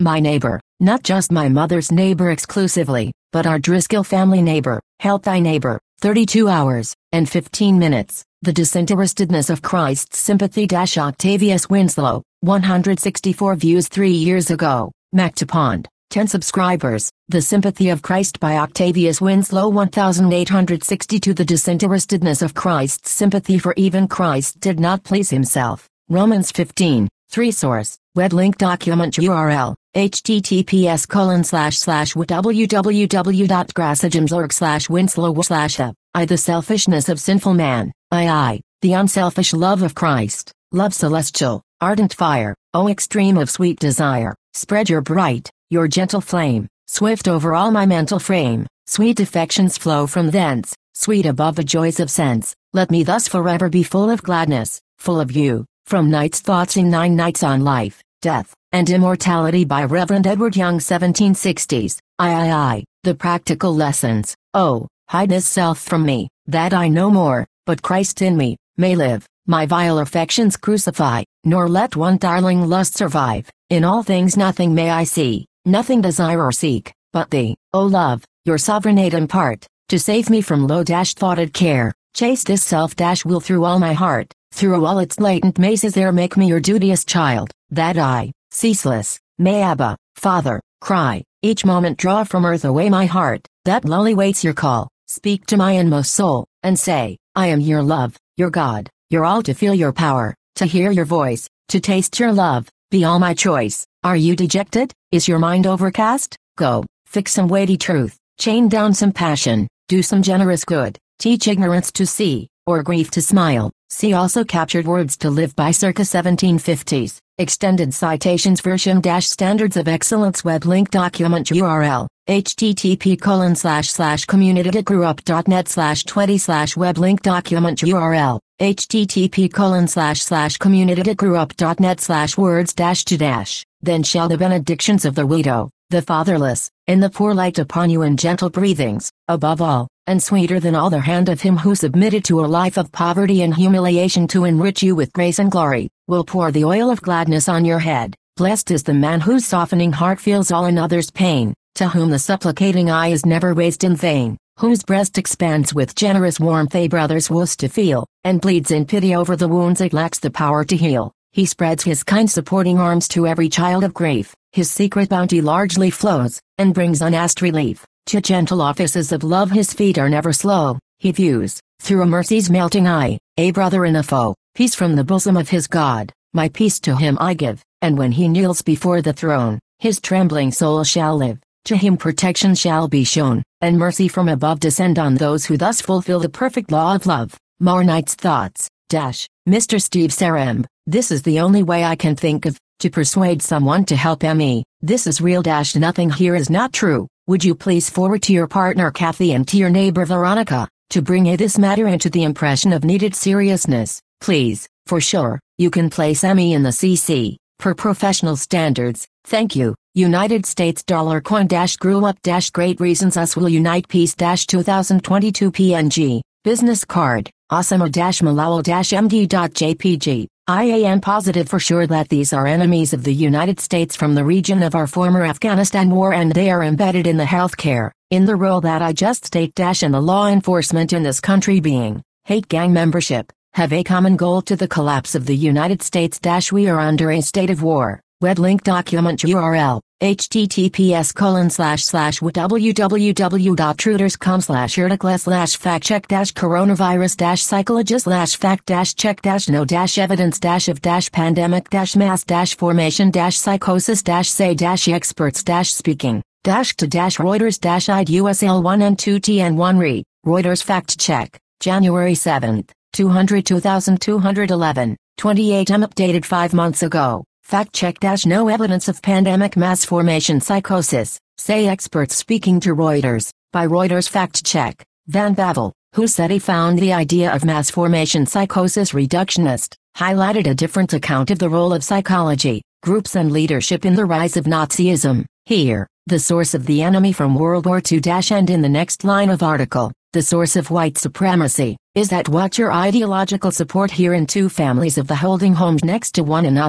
My neighbor, not just my mother's neighbor exclusively, but our Driscoll family neighbor. Help thy neighbor. 32 hours and 15 minutes. The Disinterestedness of Christ's Sympathy. Octavius Winslow, 164 views 3 years ago. Mactopond, 10 subscribers. The Sympathy of Christ by Octavius Winslow. 1862. The Disinterestedness of Christ's Sympathy, for even Christ did not please himself. Romans 15, 3. Source, web link. Document URL, https://www.grassagemsorg/winslow/. I. The selfishness of sinful man. I. The unselfish love of Christ. Love celestial, ardent fire, O extreme of sweet desire, spread your bright, your gentle flame, swift over all my mental frame, sweet affections flow from thence, sweet above the joys of sense, let me thus forever be full of gladness, full of you, from night's thoughts in 9 nights on life, death, and immortality by Reverend Edward Young. 1760s. The practical lessons. Oh, hide this self from me, that I no more, but Christ in me, may live, my vile affections crucify, nor let one darling lust survive, in all things nothing may I see, nothing desire or seek, but thee, O love, your sovereign aid impart, to save me from low-thoughted care, chase this self-will through all my heart, through all its latent mazes there make me your duteous child, that I, ceaseless, may Abba, Father, cry, each moment draw from earth away my heart, that lowly waits your call, speak to my inmost soul, and say, I am your love, your God, your all, to feel your power, to hear your voice, to taste your love, be all my choice. Are you dejected? Is your mind overcast? Go, fix some weighty truth, chain down some passion, do some generous good, teach ignorance to see, or grief to smile. See also Captured Words to Live by circa 1750s. Extended citations version - Standards of Excellence web link. Document URL, http://communityditgrew-up.net/20/ web link. Document URL, http://communityditgrew-up.net/words-to-. Then shall the benedictions of the widow, the fatherless, and the poor light upon you in gentle breathings, above all, and sweeter than all, the hand of him who submitted to a life of poverty and humiliation to enrich you with grace and glory, will pour the oil of gladness on your head. Blessed is the man whose softening heart feels all another's pain, to whom the supplicating eye is never raised in vain, whose breast expands with generous warmth a brother's woes to feel, and bleeds in pity over the wounds it lacks the power to heal. He spreads his kind supporting arms to every child of grief, his secret bounty largely flows, and brings unasked relief. To gentle offices of love his feet are never slow, he views, through a mercy's melting eye, a brother and a foe, peace from the bosom of his God, my peace to him I give, and when he kneels before the throne, his trembling soul shall live, to him protection shall be shown, and mercy from above descend on those who thus fulfill the perfect law of love. More Night's Thoughts, Mr. Steve Saremb, this is the only way I can think of, to persuade someone to help me, this is real - nothing here is not true. Would you please forward to your partner Kathy and to your neighbor Veronica, to bring this matter into the impression of needed seriousness, please, for sure, you can place me in the CC, per professional standards, thank you. United States dollar coin - grew up - great reasons us will unite peace - 2022 PNG, business card, Osama - Malawal - MD.jpg. I am positive for sure that these are enemies of the United States from the region of our former Afghanistan war, and they are embedded in the healthcare, in the role that I just state - and the law enforcement in this country being, hate gang membership, have a common goal to the collapse of the United States - we are under a state of war. Web link. Document URL, https://www.truters.com/article/fact-check coronavirus-psychologist/fact-check-no-evidence-mass-formation-psychosis-say-experts-speaking to Reuters -id-USL1 and 2TN1 re, Reuters fact check, January 7, 2211, 28 updated 5 months ago. Fact check - no evidence of pandemic mass formation psychosis, say experts speaking to Reuters, by Reuters fact check, Van Bavel, who said he found the idea of mass formation psychosis reductionist, highlighted a different account of the role of psychology, groups and leadership in the rise of Nazism. Here, the source of the enemy from World War II - and in the next line of article, the source of white supremacy, is that what your ideological support here in two families of the holding homes next to one another,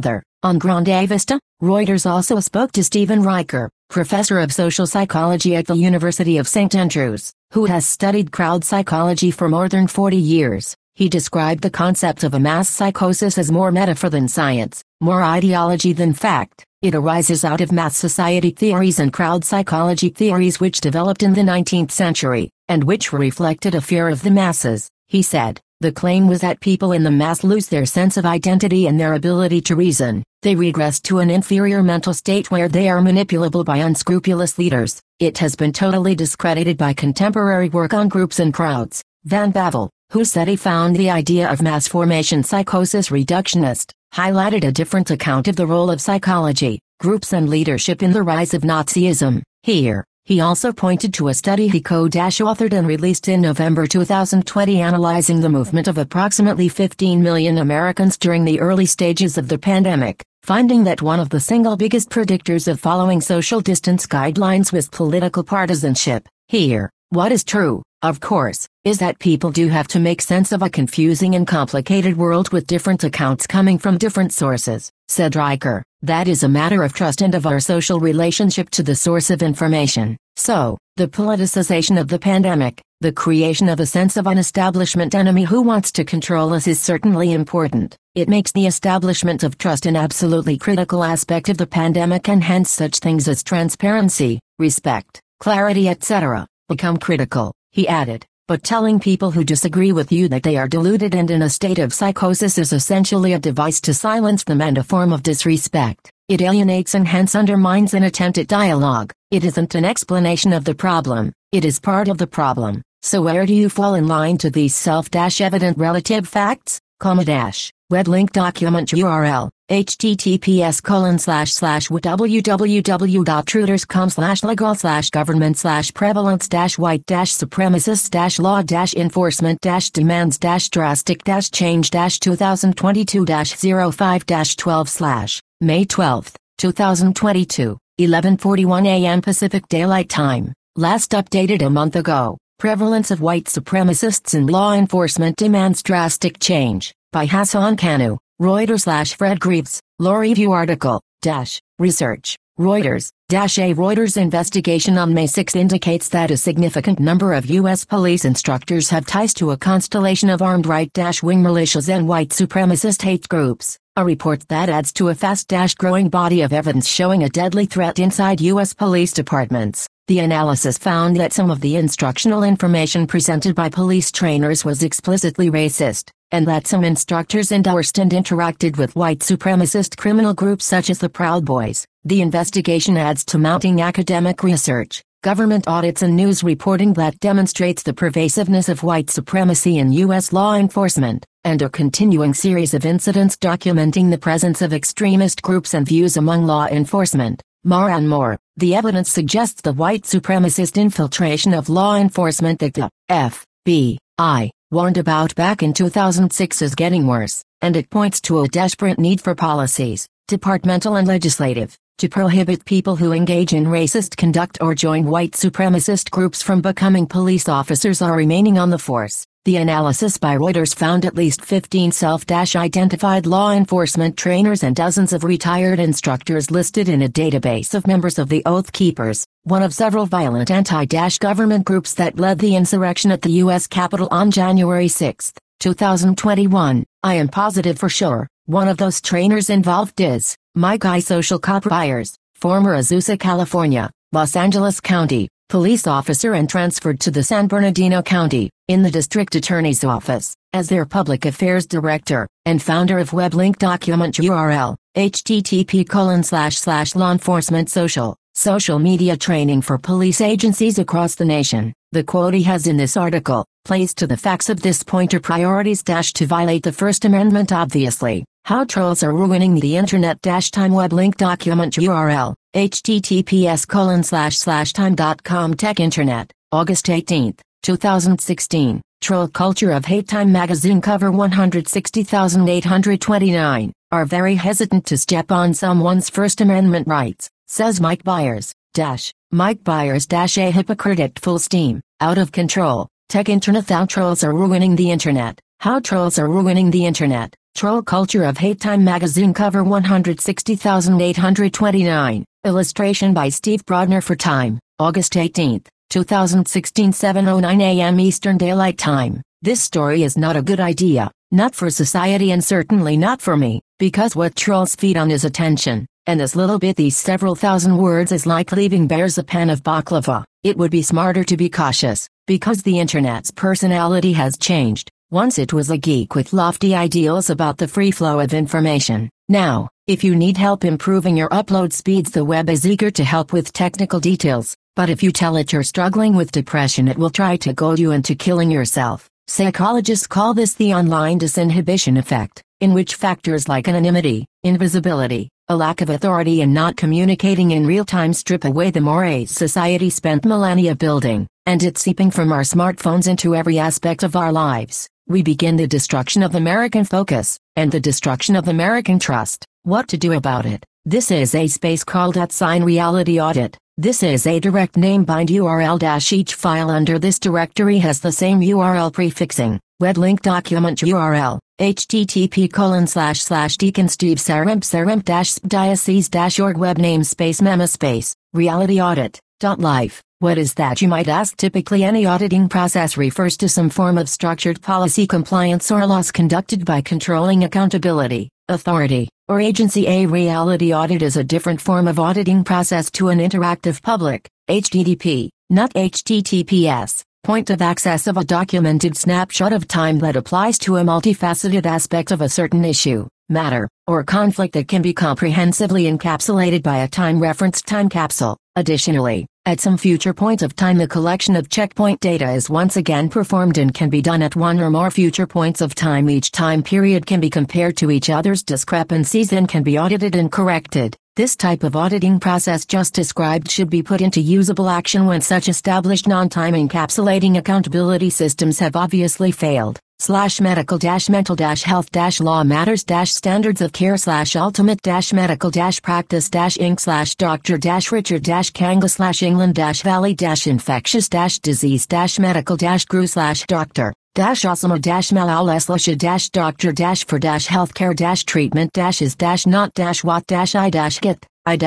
On Grande Vista, Reuters also spoke to Stephen Riker, professor of social psychology at the University of St. Andrews, who has studied crowd psychology for more than 40 years. He described the concept of a mass psychosis as more metaphor than science, more ideology than fact. It arises out of mass society theories and crowd psychology theories which developed in the 19th century, and which reflected a fear of the masses, he said. The claim was that people in the mass lose their sense of identity and their ability to reason. They regress to an inferior mental state where they are manipulable by unscrupulous leaders. It has been totally discredited by contemporary work on groups and crowds. Van Bavel, who said he found the idea of mass formation psychosis reductionist, highlighted a different account of the role of psychology, groups and leadership in the rise of Nazism. Here, he also pointed to a study he co-authored and released in November 2020 analyzing the movement of approximately 15 million Americans during the early stages of the pandemic, finding that one of the single biggest predictors of following social distance guidelines was political partisanship. Here, what is true, of course, is that people do have to make sense of a confusing and complicated world with different accounts coming from different sources, said Riker. That is a matter of trust and of our social relationship to the source of information. So, the politicization of the pandemic, the creation of a sense of an establishment enemy who wants to control us is certainly important. It makes the establishment of trust an absolutely critical aspect of the pandemic, and hence such things as transparency, respect, clarity, etc. become critical, he added. But telling people who disagree with you that they are deluded and in a state of psychosis is essentially a device to silence them and a form of disrespect. It alienates and hence undermines an attempt at dialogue. It isn't an explanation of the problem, it is part of the problem. So where do you fall in line to these self-evident relative facts? Web link document URL, https://www.reuters.com/government/prevalence-white-supremacist-law-enforcement-demands-drastic-change-2022-05-12/May 12, 2022, 11:41 a.m. Pacific Daylight Time, last updated a month ago. Prevalence of White Supremacists in Law Enforcement Demands Drastic Change, by Hassan Kanu, Reuters/Fred Greaves, Law Review article, research, Reuters, a Reuters investigation on May 6 indicates that a significant number of U.S. police instructors have ties to a constellation of armed right-wing militias and white supremacist hate groups, a report that adds to a fast-growing body of evidence showing a deadly threat inside U.S. police departments. The analysis found that some of the instructional information presented by police trainers was explicitly racist, and that some instructors endorsed and interacted with white supremacist criminal groups such as the Proud Boys. The investigation adds to mounting academic research, government audits and news reporting that demonstrates the pervasiveness of white supremacy in U.S. law enforcement, and a continuing series of incidents documenting the presence of extremist groups and views among law enforcement. More and more, the evidence suggests the white supremacist infiltration of law enforcement that the FBI warned about back in 2006 is getting worse, and it points to a desperate need for policies, departmental and legislative, to prohibit people who engage in racist conduct or join white supremacist groups from becoming police officers or remaining on the force. The analysis by Reuters found at least 15 self-identified law enforcement trainers and dozens of retired instructors listed in a database of members of the Oath Keepers, one of several violent anti-government groups that led the insurrection at the U.S. Capitol on January 6, 2021. I am positive for sure, one of those trainers involved is Mike I. Social Cop Byers, former Azusa, California, Los Angeles County, police officer and transferred to the San Bernardino County, in the district attorney's office, as their public affairs director, and founder of WebLink document URL, http://law enforcement social media training for police agencies across the nation. The quote he has in this article plays to the facts of this point or priorities to violate the First Amendment obviously. How trolls are ruining the internet time WebLink document URL, https://time.com Tech Internet, August 18, 2016, Troll Culture of Hate Time Magazine cover 160,829, are very hesitant to step on someone's First Amendment rights, says Mike Byers, Mike Byers a hypocrite at full steam, out of control, Tech Internet. How trolls are ruining the internet. How trolls are ruining the internet. Troll Culture of Hate, Time Magazine cover 160,829. Illustration by Steve Brodner for Time, August 18, 2016, 7:09 a.m. Eastern Daylight Time. This story is not a good idea, not for society and certainly not for me, because what trolls feed on is attention, and this little bit, these several thousand words, is like leaving bears a pan of baklava. It would be smarter to be cautious, because the internet's personality has changed. Once it was a geek with lofty ideals about the free flow of information. Now, if you need help improving your upload speeds, the web is eager to help with technical details, but if you tell it you're struggling with depression, it will try to goad you into killing yourself. Psychologists call this the online disinhibition effect, in which factors like anonymity, invisibility, a lack of authority, and not communicating in real time strip away the mores society spent millennia building, and it's seeping from our smartphones into every aspect of our lives. We begin the destruction of American focus, and the destruction of American trust. What to do about it? This is a space called @reality audit. This is a direct name bind URL- each file under this directory has the same URL prefixing. Web link document URL, http://deaconstevesaremp-diocese-org web namespace memaspace, realityaudit.life. What is that, you might ask? Typically any auditing process refers to some form of structured policy compliance or laws conducted by controlling accountability, authority, or agency. A reality audit is a different form of auditing process to an interactive public, HTTP, not HTTPS, point of access of a documented snapshot of time that applies to a multifaceted aspect of a certain issue, matter, or conflict that can be comprehensively encapsulated by a time-referenced time capsule. Additionally, at some future point of time, the collection of checkpoint data is once again performed and can be done at one or more future points of time. Each time period can be compared to each other's discrepancies and can be audited and corrected. This type of auditing process just described should be put into usable action when such established non-time encapsulating accountability systems have obviously failed. /medical-mental-health-law matters-standards of care/ultimate-medical-richard-England-Valley-infectious-disease-medical-gru/doctor. -osla/for-healthcare-treatment-is-not-what-I-get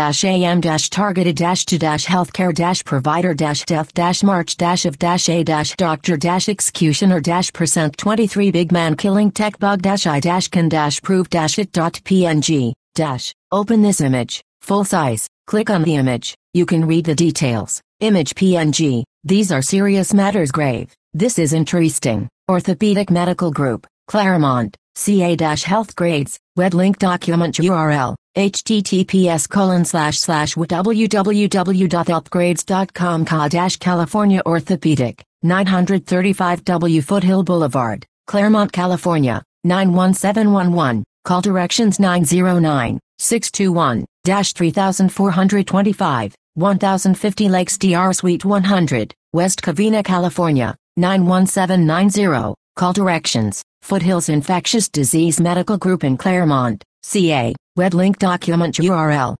I-am-targeted-to-healthcare-provider-death-march-of--a-doctor-executioner-percent 23 big man killing tech bug-i-can-prove-it.png. Open this image, full size, click on the image, you can read the details. Image PNG, these are serious matters. Grave, this is interesting. Orthopedic Medical Group, Claremont, CA-Health Grades, web link document URL, https://www.healthgrades.com/California Orthopedic, 935 W Foothill Boulevard, Claremont, California, 91711, call directions 909-621-3425, 1050 Lakes DR Suite 100, West Covina, California, 91790, call directions, Foothills Infectious Disease Medical Group in Claremont, CA, web link document URL,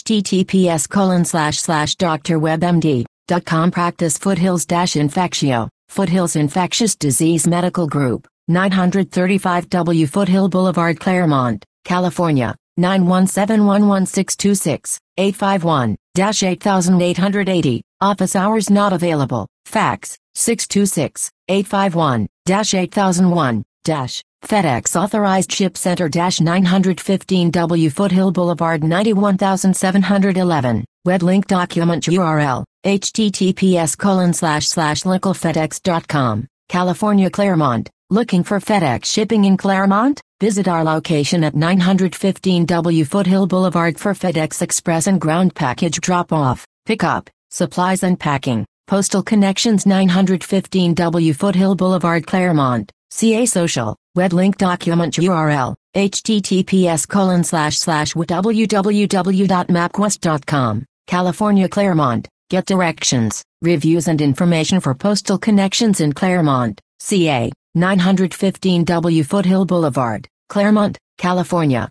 https://drwebmd.com practice Foothills-Infectio, Foothills Infectious Disease Medical Group, 935 W Foothill Boulevard, Claremont, California, 91711626851-8880, office hours not available, fax, 626-851-8001, FedEx Authorized Ship Center 915 W Foothill Boulevard 91711, web link document URL, https://localfedex.com, California, Claremont. Looking for FedEx shipping in Claremont? Visit our location at 915 W Foothill Boulevard for FedEx Express and ground package drop-off, pickup, supplies and packing. Postal Connections 915 W Foothill Boulevard, Claremont, CA. Social, web link document URL, https://www.mapquest.com, California, Claremont. Get directions, reviews and information for Postal Connections in Claremont, CA. 915 W Foothill Boulevard, Claremont, California,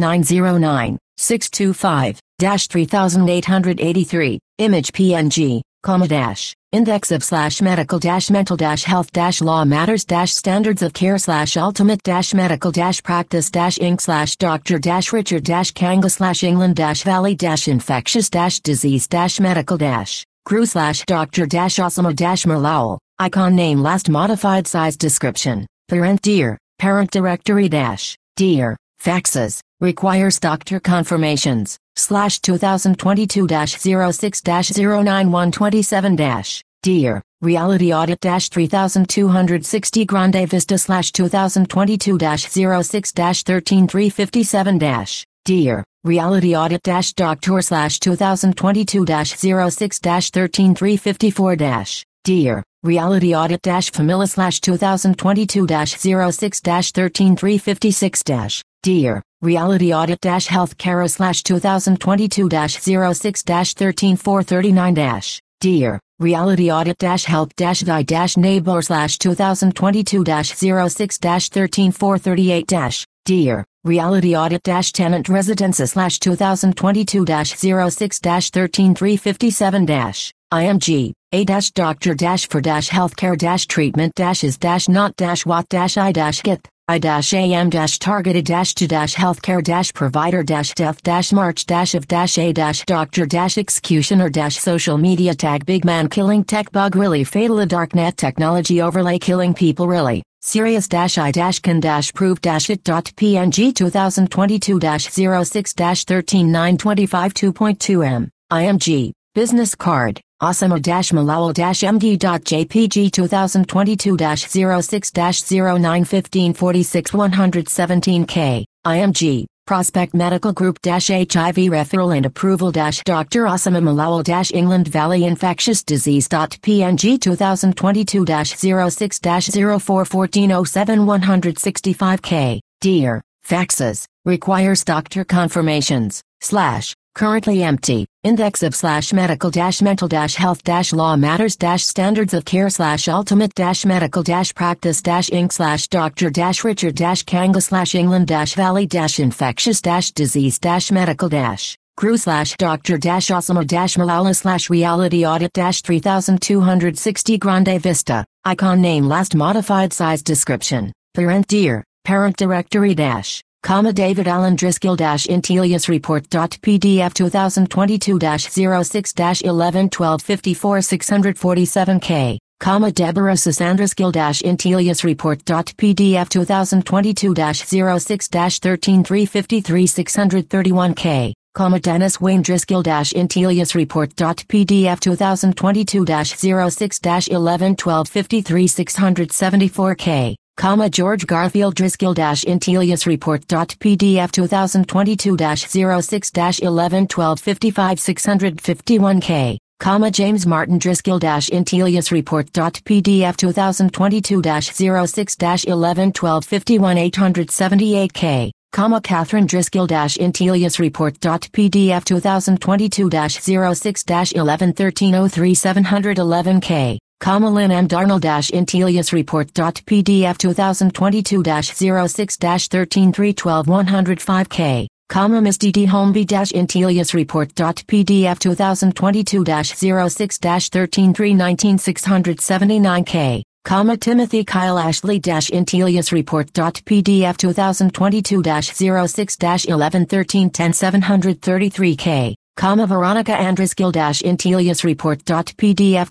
91711909625-3883, image PNG. dash, index of slash medical dash mental dash health dash law matters dash standards of care slash ultimate dash medical dash practice dash inc slash Dr. dash Richard dash Kanga slash England dash Valley dash infectious dash disease dash medical dash crew slash Dr. dash Osama dash Merlowell, icon name last modified size description, parent dear, parent directory dash, dear, faxes, requires doctor confirmations, slash 2022-06-09127 dash, dear, reality audit dash 3260 Grande Vista slash 2022-06-13357 dash, dear, reality audit dash doctor slash 2022-06-13354 dash, dear, reality audit dash famila slash 2022-06-13356 dash, dear, reality audit dash healthcare slash 2022-06-13439 dash, dear, reality audit dash help dash thy dash neighbor slash 2022-06-13438 dash, dear, reality audit dash tenant residence slash 2022-06-13357 dash, IMG, a dash doctor dash for dash healthcare dash treatment dash is dash not dash what dash I dash get, I dash am dash targeted dash to dash healthcare dash provider dash death dash march dash of dash a dash doctor dash executioner dash social media tag big man killing tech bug really fatal a darknet technology overlay killing people really. Serious dash I dash can dash prove dash it dot png 2022 dash 06 dash 13925 2.2 m, IMG, business card, Osama dash Malawal dash md dot jpg 2022 dash 06 dash 0915 46 117 k, IMG, Prospect Medical Group dash HIV referral and approval dash Dr. Osama Malawal dash England Valley infectious disease dot png 2022 dash 06 dash 041407 165 k, dear, faxes, requires doctor confirmations, slash, currently empty, index of slash medical dash mental dash health dash law matters dash standards of care slash ultimate dash medical dash practice dash inc slash Dr. dash Richard dash Kanga slash England dash Valley dash infectious dash disease dash medical dash crew slash Dr. dash Osama dash Malala slash reality audit dash 3260 Grande Vista, icon name last modified size description, parent dear, parent directory dash, David Allen Driscoll Intelius Report.pdf 2022-06-11-1254 647 k, Deborah Sasandriskill Intelius Report.pdf 2022-06-13 631 k, Dennis Wayne Driscoll Intelius Report.pdf 2022-06-11-1253 674 k, George Garfield Driscoll Intelius Report.pdf 2022-06-11-1255 651 k, James Martin Driscoll Intelius Report.pdf 2022-06-11-1251 878 k, Catherine Driscoll Intelius Report.pdf 2022-06-11-1303 711 k, Lynn M. Darnell Intelius Report.pdf 2022-06-13 105 k, Misty D. Holmby Intelius Report.pdf 2022-06-13 679 k, Timothy Kyle Ashley Intelius Report.pdf 2022-06-11-13 733 k, Veronica Andriskill Intelius Report.pdf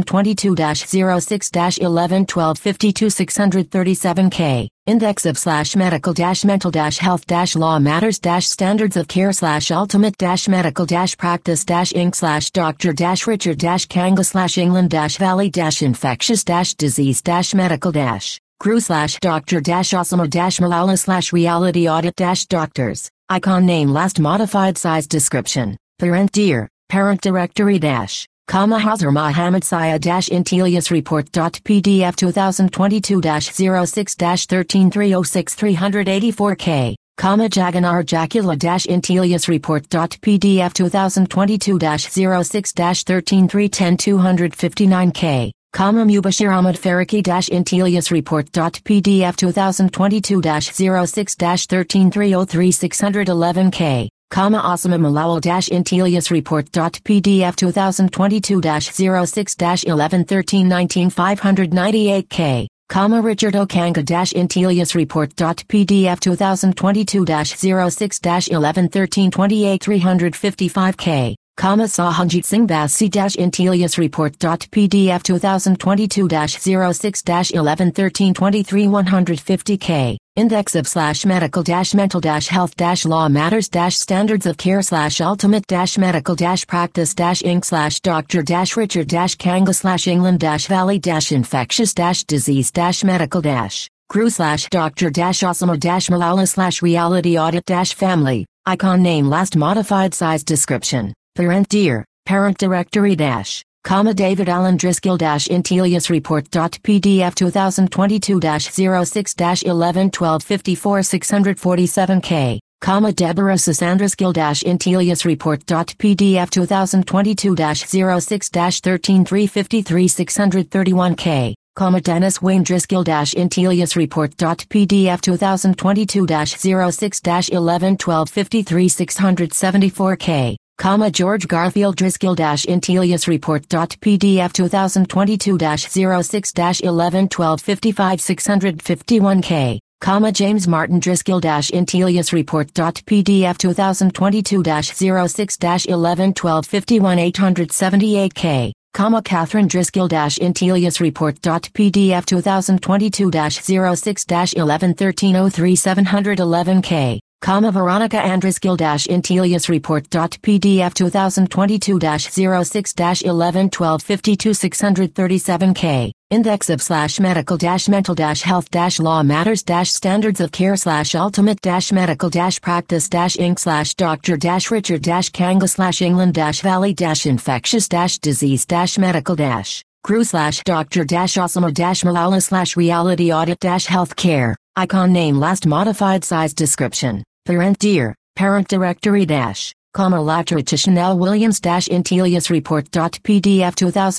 2022-06-11-1252 637 k, index of slash medical mental health law matters standards of care ultimate medical practice inc slash Dr. Richard Kanga England Valley infectious disease medical crew Dr. Osama Malala reality audit doctors, icon name last modified size description, parent dear, parent directory Hazar Mohammed Saya Intelius Report.pdf 2022-06-13 306 384 k, Jaganar Jakula Intelius Report.pdf 2022-06-13 310 259 k, Mubashir Ahmad Faraki Intelius Report.pdf 2022-06-13 303 611 k, Osama Malawal Intelius Report PDF 2022-06-1113-19 598K, Richard Okanga Intelius Report PDF 2022-06-1113 28 355K, Sahanjit Singh Bassi Intelius Report PDF 2022-06-1113 23 150K, Index of medical mental health law matters standards of care ultimate medical practice inc Dr. Richard Kanga England Valley infectious disease medical crew Dr. Osama Malala reality audit family, icon name last modified size description, parent dear, parent directory David Allen Driscoll Intelius Report PDF 2022-06-1112 54 647K, Deborah Sasandriskill Intelius Report PDF 2022-06-13 353 631K, Dennis Wayne Driscoll Intelius Report PDF 2022-06-1112 53 674K, George Garfield Driscoll Intelius Report PDF 2022-06-1112 55 651K, James Martin Driscoll Intelius Report PDF 2022-06-1112 51 878K, Catherine Driscoll Intelius Report PDF 2022-06-1113 03 711K, Veronica Andriskill Intelius Report PDF 2022-06-1112 52 637K, Index of medical mental health law matters standards of care ultimate medical practice inc Dr. Richard Kanga England Valley infectious disease medical crew Dr. Osama Malala reality audit health care, icon name last modified size description, parent dear, parent directory Latricia Chanel Williams Intelius Report PDF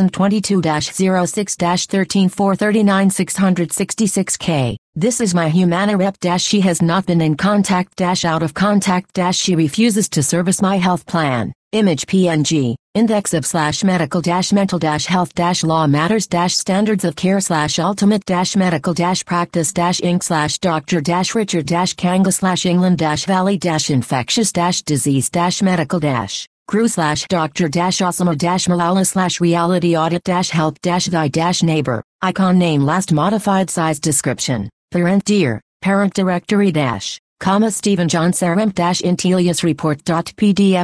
2022-06-13 439 666K, this is my Humana rep she has not been in contact out of contact she refuses to service my health plan, image PNG, index of medical mental health law matters standards of care ultimate medical practice inc Dr. Richard Kanga England Valley infectious disease medical crew Dr. Osama Malala reality audit help thy neighbor, icon name last modified size description, parent dear, parent directory Stephen John Saremp Intelius Report PDF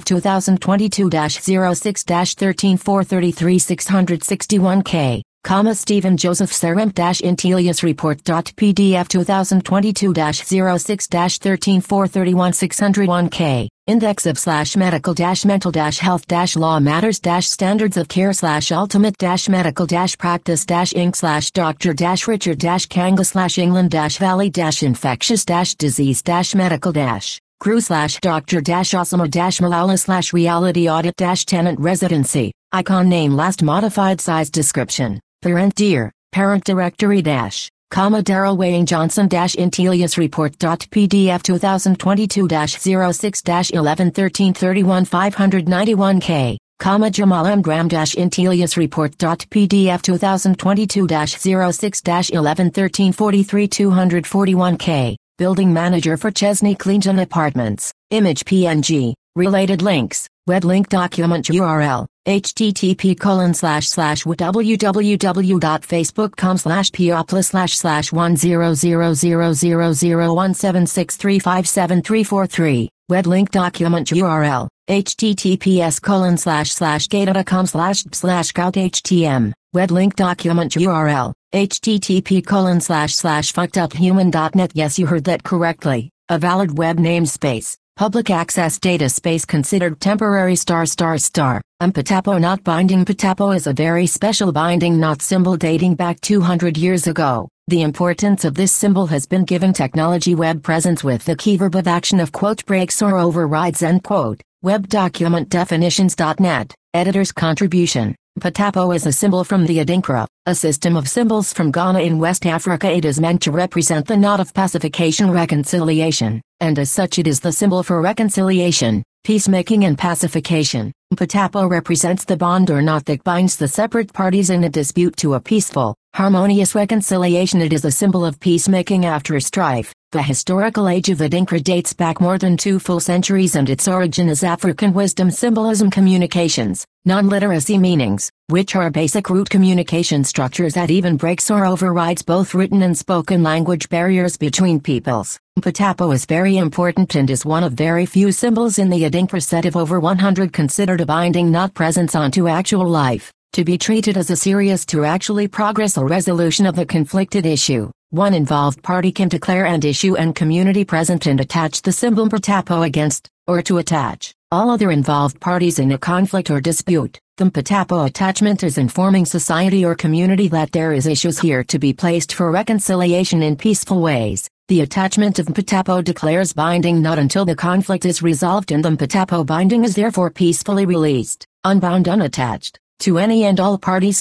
2022-06-13 433 661K, Stephen Joseph Saremp Intelius Report PDF 2022-06-13 431 601K, Index of medical mental health law matters standards of care ultimate medical practice inc Dr. Richard Kanga England Valley infectious disease medical crew Dr. Osama Malala reality audit tenant residency, icon name last modified size description, parent dear, parent directory Daryl Wayne Johnson Intelius Report PDF 2022-06-1113 31 591K, Jamal M. Graham Intelius Report PDF 2022-06-1113 43 241K, Building Manager for Chesney Cleanton Apartments, image PNG, related links, web link document URL, http://www.facebook.com/p+/100000176357343, web link document URL, https://gata.com/scouthtm, web link document URL, http://fuckeduphuman.net. Yes, you heard that correctly, a valid web namespace. Public access data space considered temporary ****. Patapo not binding. Patapo is a very special binding not symbol dating back 200 years ago. The importance of this symbol has been given technology web presence with the key verb of action of breaks or overrides . Web document definitions.net, editor's contribution. Patapo is a symbol from the Adinkra, a system of symbols from Ghana in West Africa. It is meant to represent the knot of pacification reconciliation, and as such it is the symbol for reconciliation, Peacemaking and pacification. Mpatapo represents the bond or knot that binds the separate parties in a dispute to a peaceful, harmonious reconciliation. It is a symbol of peacemaking after strife. The historical age of Adinkra dates back more than 2 full centuries, and its origin is African wisdom symbolism communications, non-literacy meanings, which are basic root communication structures that even breaks or overrides both written and spoken language barriers between peoples. Mpatapo is very important and is one of very few symbols in the Adinkra set of over 100 considered a binding knot presence onto actual life, to be treated as a serious to actually progress or resolution of the conflicted issue. One involved party can declare and issue and community present and attach the symbol Mpatapo against, or to attach, all other involved parties in a conflict or dispute. The Mpatapo attachment is informing society or community that there is issues here to be placed for reconciliation in peaceful ways. The attachment of Mpatapo declares binding not until the conflict is resolved, and the Mpatapo binding is therefore peacefully released, unbound, unattached, to any and all parties.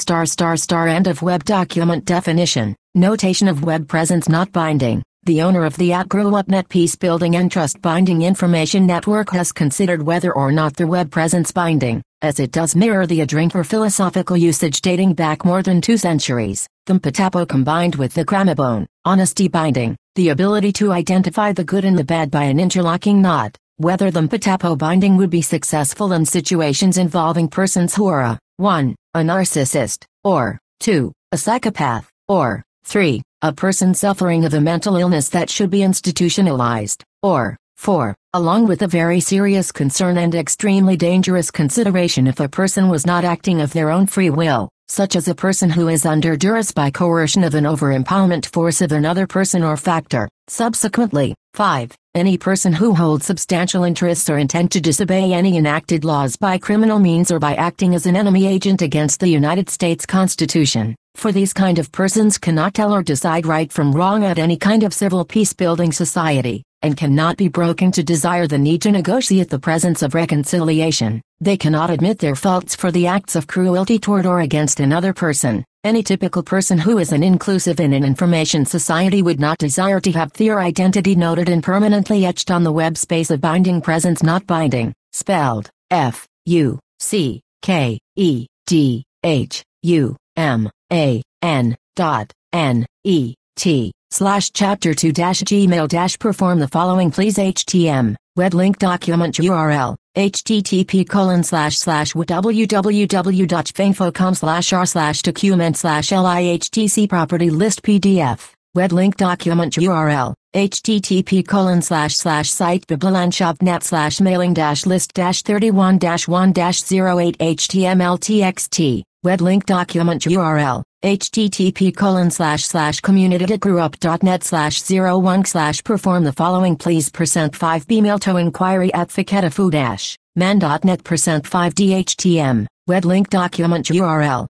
End of web document definition. Notation of web presence not binding. The owner of the @GrowUpNet Peace Building and Trust Binding Information Network has considered whether or not the web presence binding, as it does mirror the Adinkra philosophical usage dating back more than 2 centuries. The Mpatapo combined with the Kramabone, honesty binding, the ability to identify the good and the bad by an interlocking knot, whether the Mpatapo binding would be successful in situations involving persons who are 1. A narcissist, or 2. A psychopath, or 3. A person suffering of a mental illness that should be institutionalized, or 4. Along with a very serious concern and extremely dangerous consideration if a person was not acting of their own free will, such as a person who is under duress by coercion of an over-empowerment force of another person or factor. Subsequently, 5. Any person who holds substantial interests or intent to disobey any enacted laws by criminal means or by acting as an enemy agent against the United States Constitution. For these kind of persons cannot tell or decide right from wrong at any kind of civil peace-building society, and cannot be broken to desire the need to negotiate the presence of reconciliation. They cannot admit their faults for the acts of cruelty toward or against another person. Any typical person who is an inclusive in an information society would not desire to have their identity noted and permanently etched on the web space of binding presence not binding, spelled FUCKEDHUMAN.NET perform the following please HTM, web link document URL, http://www.fainfocom/r/document/lihtc property list PDF, web link document URL, http://site/biblion/shop/net/mailing-list-31-1-08 html/txt, web link document URL, http://community@growup.net/01/ perform the following please %5 email to inquiry at faketafu-man.net %5 DHTM, web link document URL,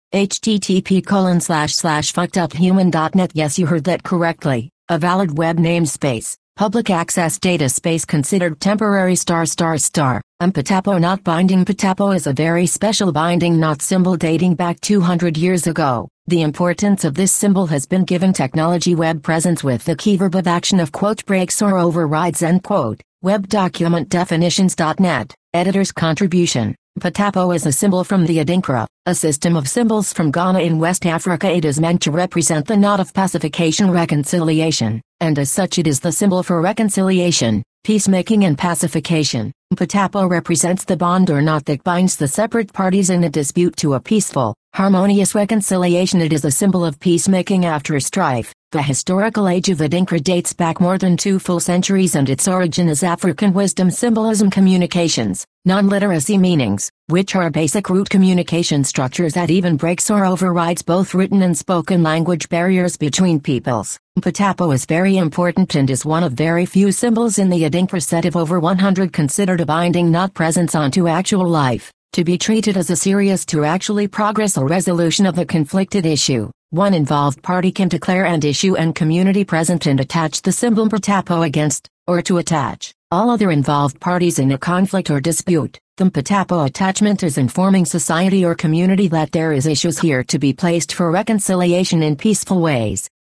http://fuckeduphuman.net Yes, you heard that correctly. A valid web namespace, public access data space considered temporary ****. Mpatapo not binding. Mpatapo is a very special binding knot symbol dating back 200 years ago. The importance of this symbol has been given technology web presence with the key verb of action of "breaks or overrides." Web document definitions.net, editor's contribution. Mpatapo is a symbol from the Adinkra, a system of symbols from Ghana in West Africa. It is meant to represent the knot of pacification reconciliation, and as such it is the symbol for reconciliation, peacemaking and pacification. Mpatapo represents the bond or knot that binds the separate parties in a dispute to a peaceful, harmonious reconciliation. It is a symbol of peacemaking after strife. The historical age of Adinkra dates back more than 2 full centuries, and its origin is African wisdom symbolism communications, non-literacy meanings, which are basic root communication structures that even breaks or overrides both written and spoken language barriers between peoples. Mpatapo is very important and is one of very few symbols in the Adinkra set of over 100 considered a binding knot presence onto actual life, to be treated as a serious to actually progress or resolution of the conflicted issue. One involved party can declare and issue and community present and attach the symbol Mpatapo against, or to attach, all other involved parties in a conflict or dispute. The Mpatapo attachment is informing society or community that there is issues here to be placed for reconciliation in peaceful ways.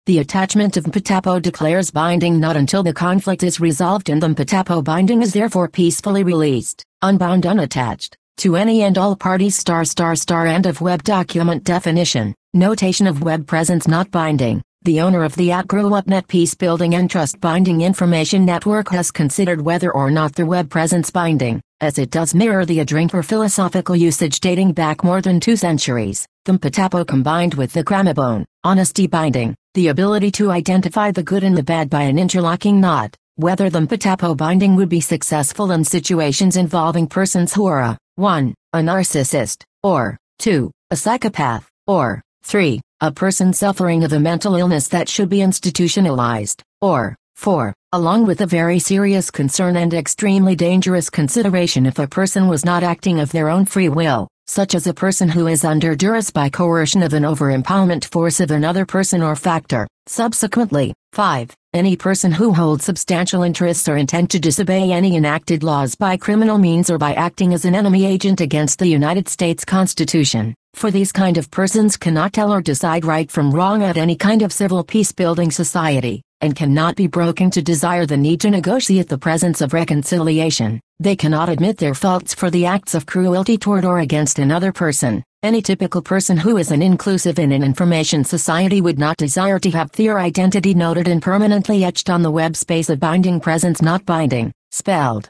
The attachment of mpatapo declares binding not until the conflict is resolved, and the mpatapo binding is therefore peacefully released, unbound, unattached, to any and all parties. End of web document definition. Notation of web presence not binding. The owner of the @GrowUpNet Peace Building and Trust Binding Information Network has considered whether or not the web presence binding, as it does mirror the Adinkra philosophical usage dating back more than 2 centuries. The mpatapo combined with the Kramabone, honesty binding, the ability to identify the good and the bad by an interlocking knot, whether the mpatapo binding would be successful in situations involving persons who are 1. A narcissist, or 2. A psychopath, or 3. A person suffering of a mental illness that should be institutionalized, or 4. Along with a very serious concern and extremely dangerous consideration if a person was not acting of their own free will, such as a person who is under duress by coercion of an over-empowerment force of another person or factor. Subsequently, 5. Any person who holds substantial interests or intent to disobey any enacted laws by criminal means or by acting as an enemy agent against the United States Constitution. For these kind of persons cannot tell or decide right from wrong at any kind of civil peace-building society, and cannot be broken to desire the need to negotiate the presence of reconciliation. They cannot admit their faults for the acts of cruelty toward or against another person. Any typical person who is an inclusive in an information society would not desire to have their identity noted and permanently etched on the web space of binding presence not binding, spelled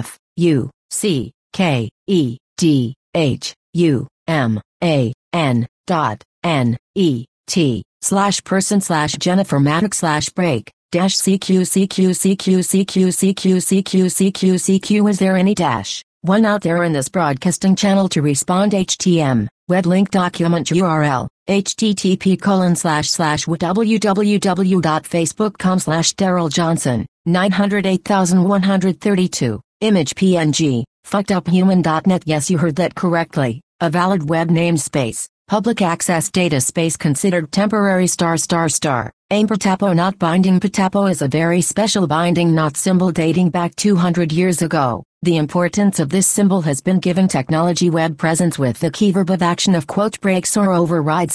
FUCKEUTM/break-CQ. Is there any one out there in this broadcasting channel to respond? HTM web link document URL http://www.facebook.com/Daryl 908132 image PNG fuckeduphuman.net. Yes, you heard that correctly. A valid web namespace, public access data space considered temporary ***. mpatapo not binding. Mpatapo is a very special binding knot symbol dating back 200 years ago. The importance of this symbol has been given technology web presence with the key verb of action of "breaks or overrides."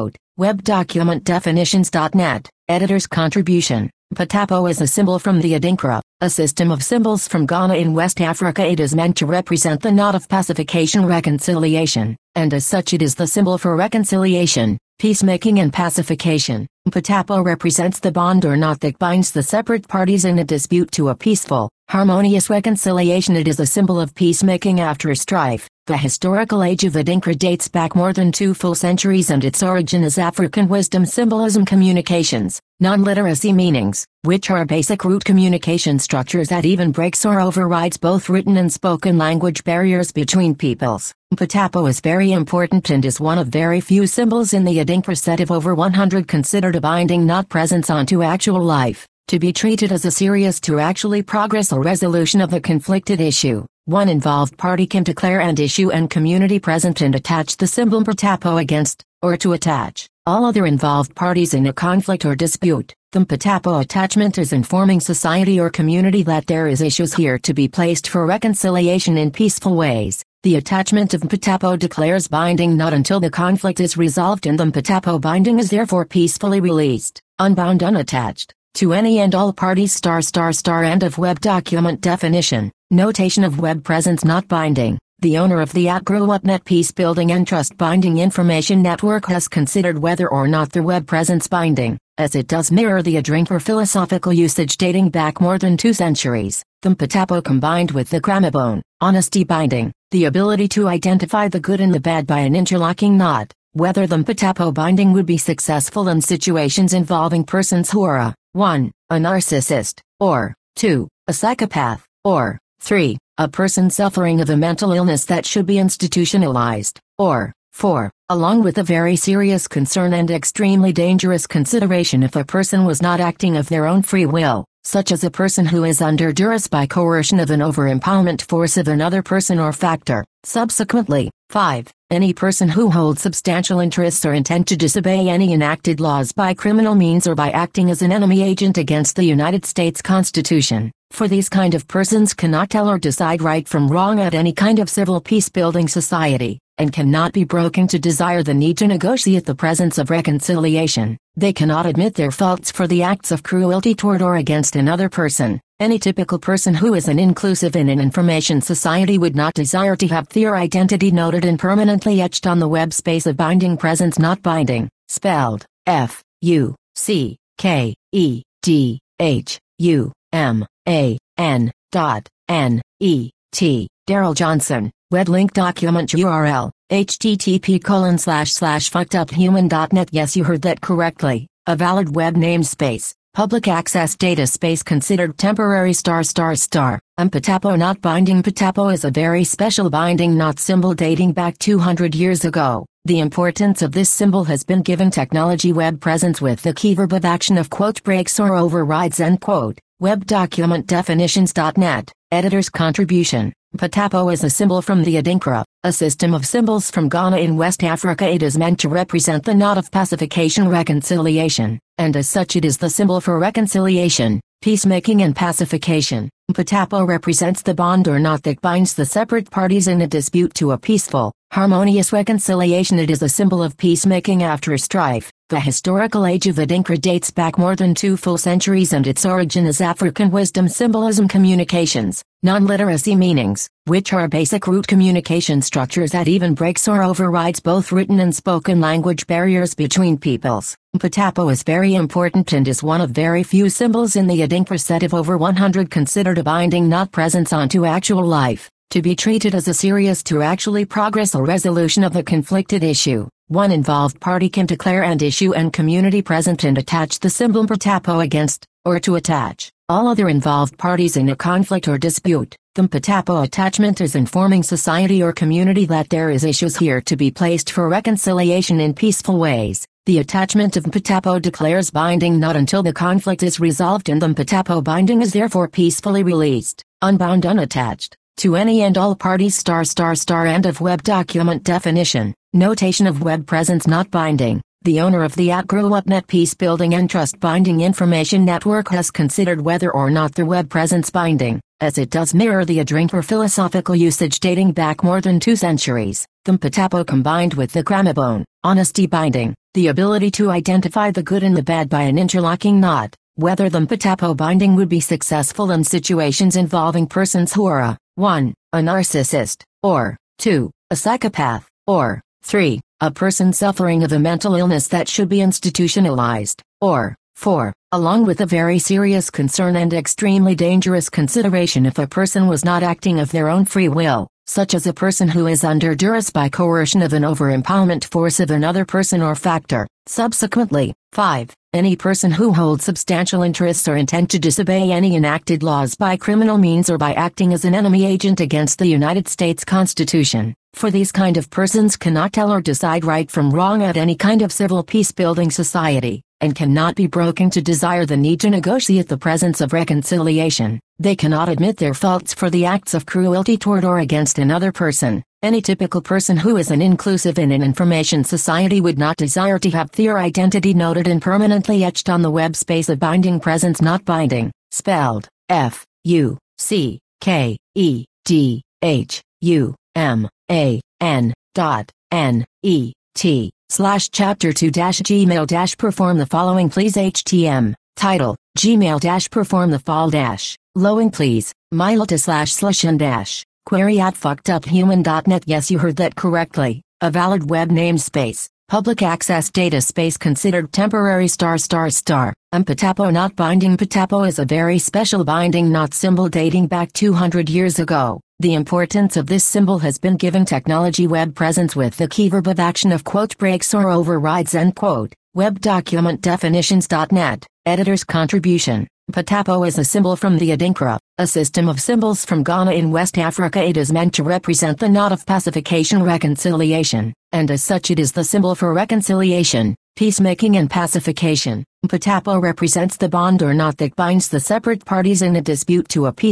Web document definitions.net, editor's contribution. Mpatapo is a symbol from the Adinkra, a system of symbols from Ghana in West Africa. It is meant to represent the knot of pacification reconciliation, and as such it is the symbol for reconciliation, peacemaking and pacification. Mpatapo represents the bond or knot that binds the separate parties in a dispute to a peaceful, harmonious reconciliation. It is a symbol of peacemaking after strife. The historical age of Adinkra dates back more than 2 full centuries, and its origin is African wisdom symbolism communications, non-literacy meanings, which are basic root communication structures that even breaks or overrides both written and spoken language barriers between peoples. Mpatapo is very important and is one of very few symbols in the Adinkra set of over 100 considered a binding knot presence onto actual life, to be treated as a serious to actually progress or resolution of a conflicted issue. One involved party can declare and issue and community present and attach the symbol mpatapo against, or to attach, all other involved parties in a conflict or dispute. The mpatapo attachment is informing society or community that there is issues here to be placed for reconciliation in peaceful ways. The attachment of mpatapo declares binding not until the conflict is resolved, and the mpatapo binding is therefore peacefully released, unbound, unattached, to any and all parties. End of web document definition. Notation of web presence not binding. The owner of the @GrowUpNet Peace Building and Trust Binding Information Network has considered whether or not the web presence binding, as it does mirror the Adinkra philosophical usage dating back more than 2 centuries. The mpatapo combined with the Kramabone, honesty binding, the ability to identify the good and the bad by an interlocking knot, whether the mpatapo binding would be successful in situations involving persons who are 1. A narcissist, or 2. A psychopath, or 3. A person suffering of a mental illness that should be institutionalized, or 4. Along with a very serious concern and extremely dangerous consideration if a person was not acting of their own free will, such as a person who is under duress by coercion of an over-empowerment force of another person or factor. Subsequently, 5. Any person who holds substantial interests or intent to disobey any enacted laws by criminal means or by acting as an enemy agent against the United States Constitution, for these kind of persons cannot tell or decide right from wrong at any kind of civil peace-building society, and cannot be broken to desire the need to negotiate the presence of reconciliation. They cannot admit their faults for the acts of cruelty toward or against another person. Any typical person who is an inclusive in an information society would not desire to have their identity noted and permanently etched on the web space of binding presence not binding, spelled FUCKEDHUMAN.NET. Daryl Johnson, web link document URL, http://fuckeduphuman.net. Yes, you heard that correctly. A valid web namespace. Public access data space considered temporary ****. Patapo not binding. Patapo is a very special binding not symbol dating back 200 years ago. The importance of this symbol has been given technology web presence with the key verb of action of breaks or overrides . Web document definitions.net, editor's contribution. Patapo is a symbol from the Adinkra, a system of symbols from Ghana in West Africa. It is meant to represent the knot of pacification reconciliation, and as such it is the symbol for reconciliation, peacemaking and pacification. Patapo represents the bond or knot that binds the separate parties in a dispute to a peaceful, harmonious reconciliation. It is a symbol of peacemaking after strife. The historical age of Adinkra dates back more than 2 full centuries, and its origin is African wisdom symbolism communications, non-literacy meanings, which are basic root communication structures that even breaks or overrides both written and spoken language barriers between peoples. Patapo is very important and is one of very few symbols in the Adinkra set of over 100 considered a binding not presence onto actual life, to be treated as a serious to actually progress or resolution of a conflicted issue. One involved party can declare and issue and community present and attach the symbol Patapo against, or to attach, all other involved parties in a conflict or dispute. The Patapo attachment is informing society or community that there is issues here to be placed for reconciliation in peaceful ways. The attachment of Patapo declares binding not until the conflict is resolved, and the Patapo binding is therefore peacefully released, unbound, unattached, to any and all parties. End of web document definition. Notation of web presence not binding. The owner of the @GrowUpNet Peace Building and Trust Binding Information Network has considered whether or not the web presence binding, as it does mirror the Adinkra philosophical usage dating back more than 2 centuries. The Patapo combined with the Gramabone, honesty binding, the ability to identify the good and the bad by an interlocking knot, whether the Patapo binding would be successful in situations involving persons who are 1. A narcissist, or 2. A psychopath, or 3. A person suffering of a mental illness that should be institutionalized, or 4. Along with a very serious concern and extremely dangerous consideration if a person was not acting of their own free will, such as a person who is under duress by coercion of an over-empowerment force of another person or factor. Subsequently, 5. Any person who holds substantial interests or intent to disobey any enacted laws by criminal means or by acting as an enemy agent against the United States Constitution, for these kind of persons cannot tell or decide right from wrong at any kind of civil peace-building society, and cannot be broken to desire the need to negotiate the presence of reconciliation. They cannot admit their faults for the acts of cruelty toward or against another person. Any typical person who is an inclusive in an information society would not desire to have their identity noted and permanently etched on the web space of binding presence not binding, spelled FUCKEDHUMAN.NET/chapter2-gmail- perform the following please. HTM title Gmail perform the lowing please Milta//and query @fuckeduphuman.net. Yes, you heard that correctly. A valid web namespace, public access data space considered temporary ****. Patapo not binding. Patapo is a very special binding not symbol dating back 200 years ago. The importance of this symbol has been given technology web presence with the key verb of action of breaks or overrides . Web document definitions.net, editor's contribution. Patapo is a symbol from the Adinkra, a system of symbols from Ghana in West Africa. It is meant to represent the knot of pacification reconciliation, and as such it is the symbol for reconciliation, peacemaking and pacification. Patapo represents the bond or knot that binds the separate parties in a dispute to a peaceful,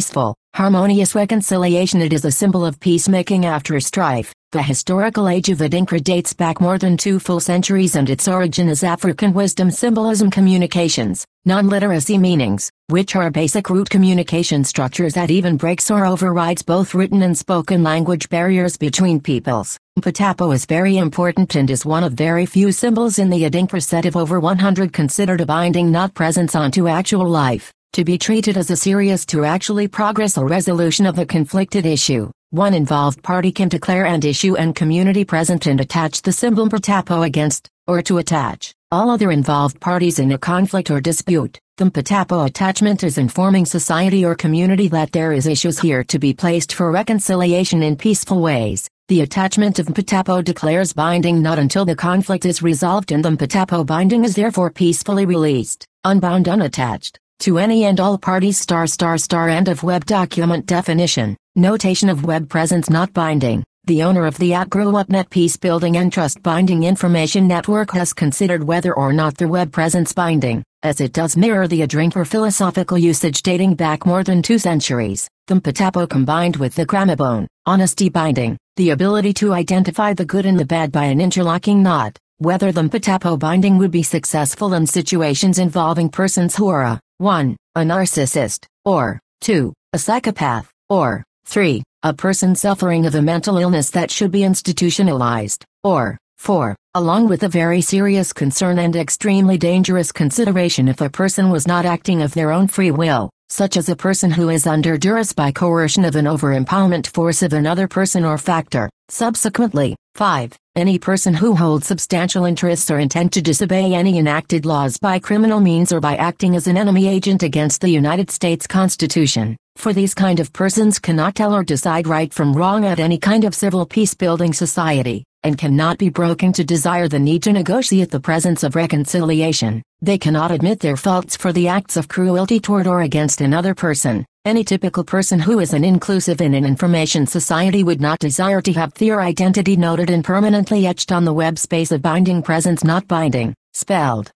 harmonious reconciliation. It is a symbol of peacemaking after strife. The historical age of Adinkra dates back more than 2 full centuries, and its origin is African wisdom symbolism communications, non-literacy meanings, which are basic root communication structures that even breaks or overrides both written and spoken language barriers between peoples. Mpatapo is very important and is one of very few symbols in the Adinkra set of over 100 considered a binding not presence onto actual life, to be treated as a serious to actually progress or resolution of the conflicted issue. One involved party can declare and issue and community present and attach the symbol Mpatapo against, or to attach, all other involved parties in a conflict or dispute. The Mpatapo attachment is informing society or community that there is issues here to be placed for reconciliation in peaceful ways. The attachment of Mpatapo declares binding not until the conflict is resolved, and the Mpatapo binding is therefore peacefully released, unbound, unattached, to any and all parties. End of web document definition. Notation of web presence not binding. The owner of the @GrowUpNet Peace Building and Trust Binding Information Network has considered whether or not the web presence binding, as it does mirror the Adinkra philosophical usage dating back more than 2 centuries. The Mpatapo combined with the Cramabone, honesty binding, the ability to identify the good and the bad by an interlocking knot. Whether the Mpatapo binding would be successful in situations involving persons who are 1. A narcissist, or 2. A psychopath, or 3. A person suffering of a mental illness that should be institutionalized, or 4. Along with a very serious concern and extremely dangerous consideration if a person was not acting of their own free will, such as a person who is under duress by coercion of an over-empowerment force of another person or factor. Subsequently, 5. Any person who holds substantial interests or intent to disobey any enacted laws by criminal means or by acting as an enemy agent against the United States Constitution. For these kind of persons cannot tell or decide right from wrong at any kind of civil peace-building society, and cannot be broken to desire the need to negotiate the presence of reconciliation. They cannot admit their faults for the acts of cruelty toward or against another person. Any typical person who is an inclusive in an information society would not desire to have their identity noted and permanently etched on the web space of binding presence not binding, spelled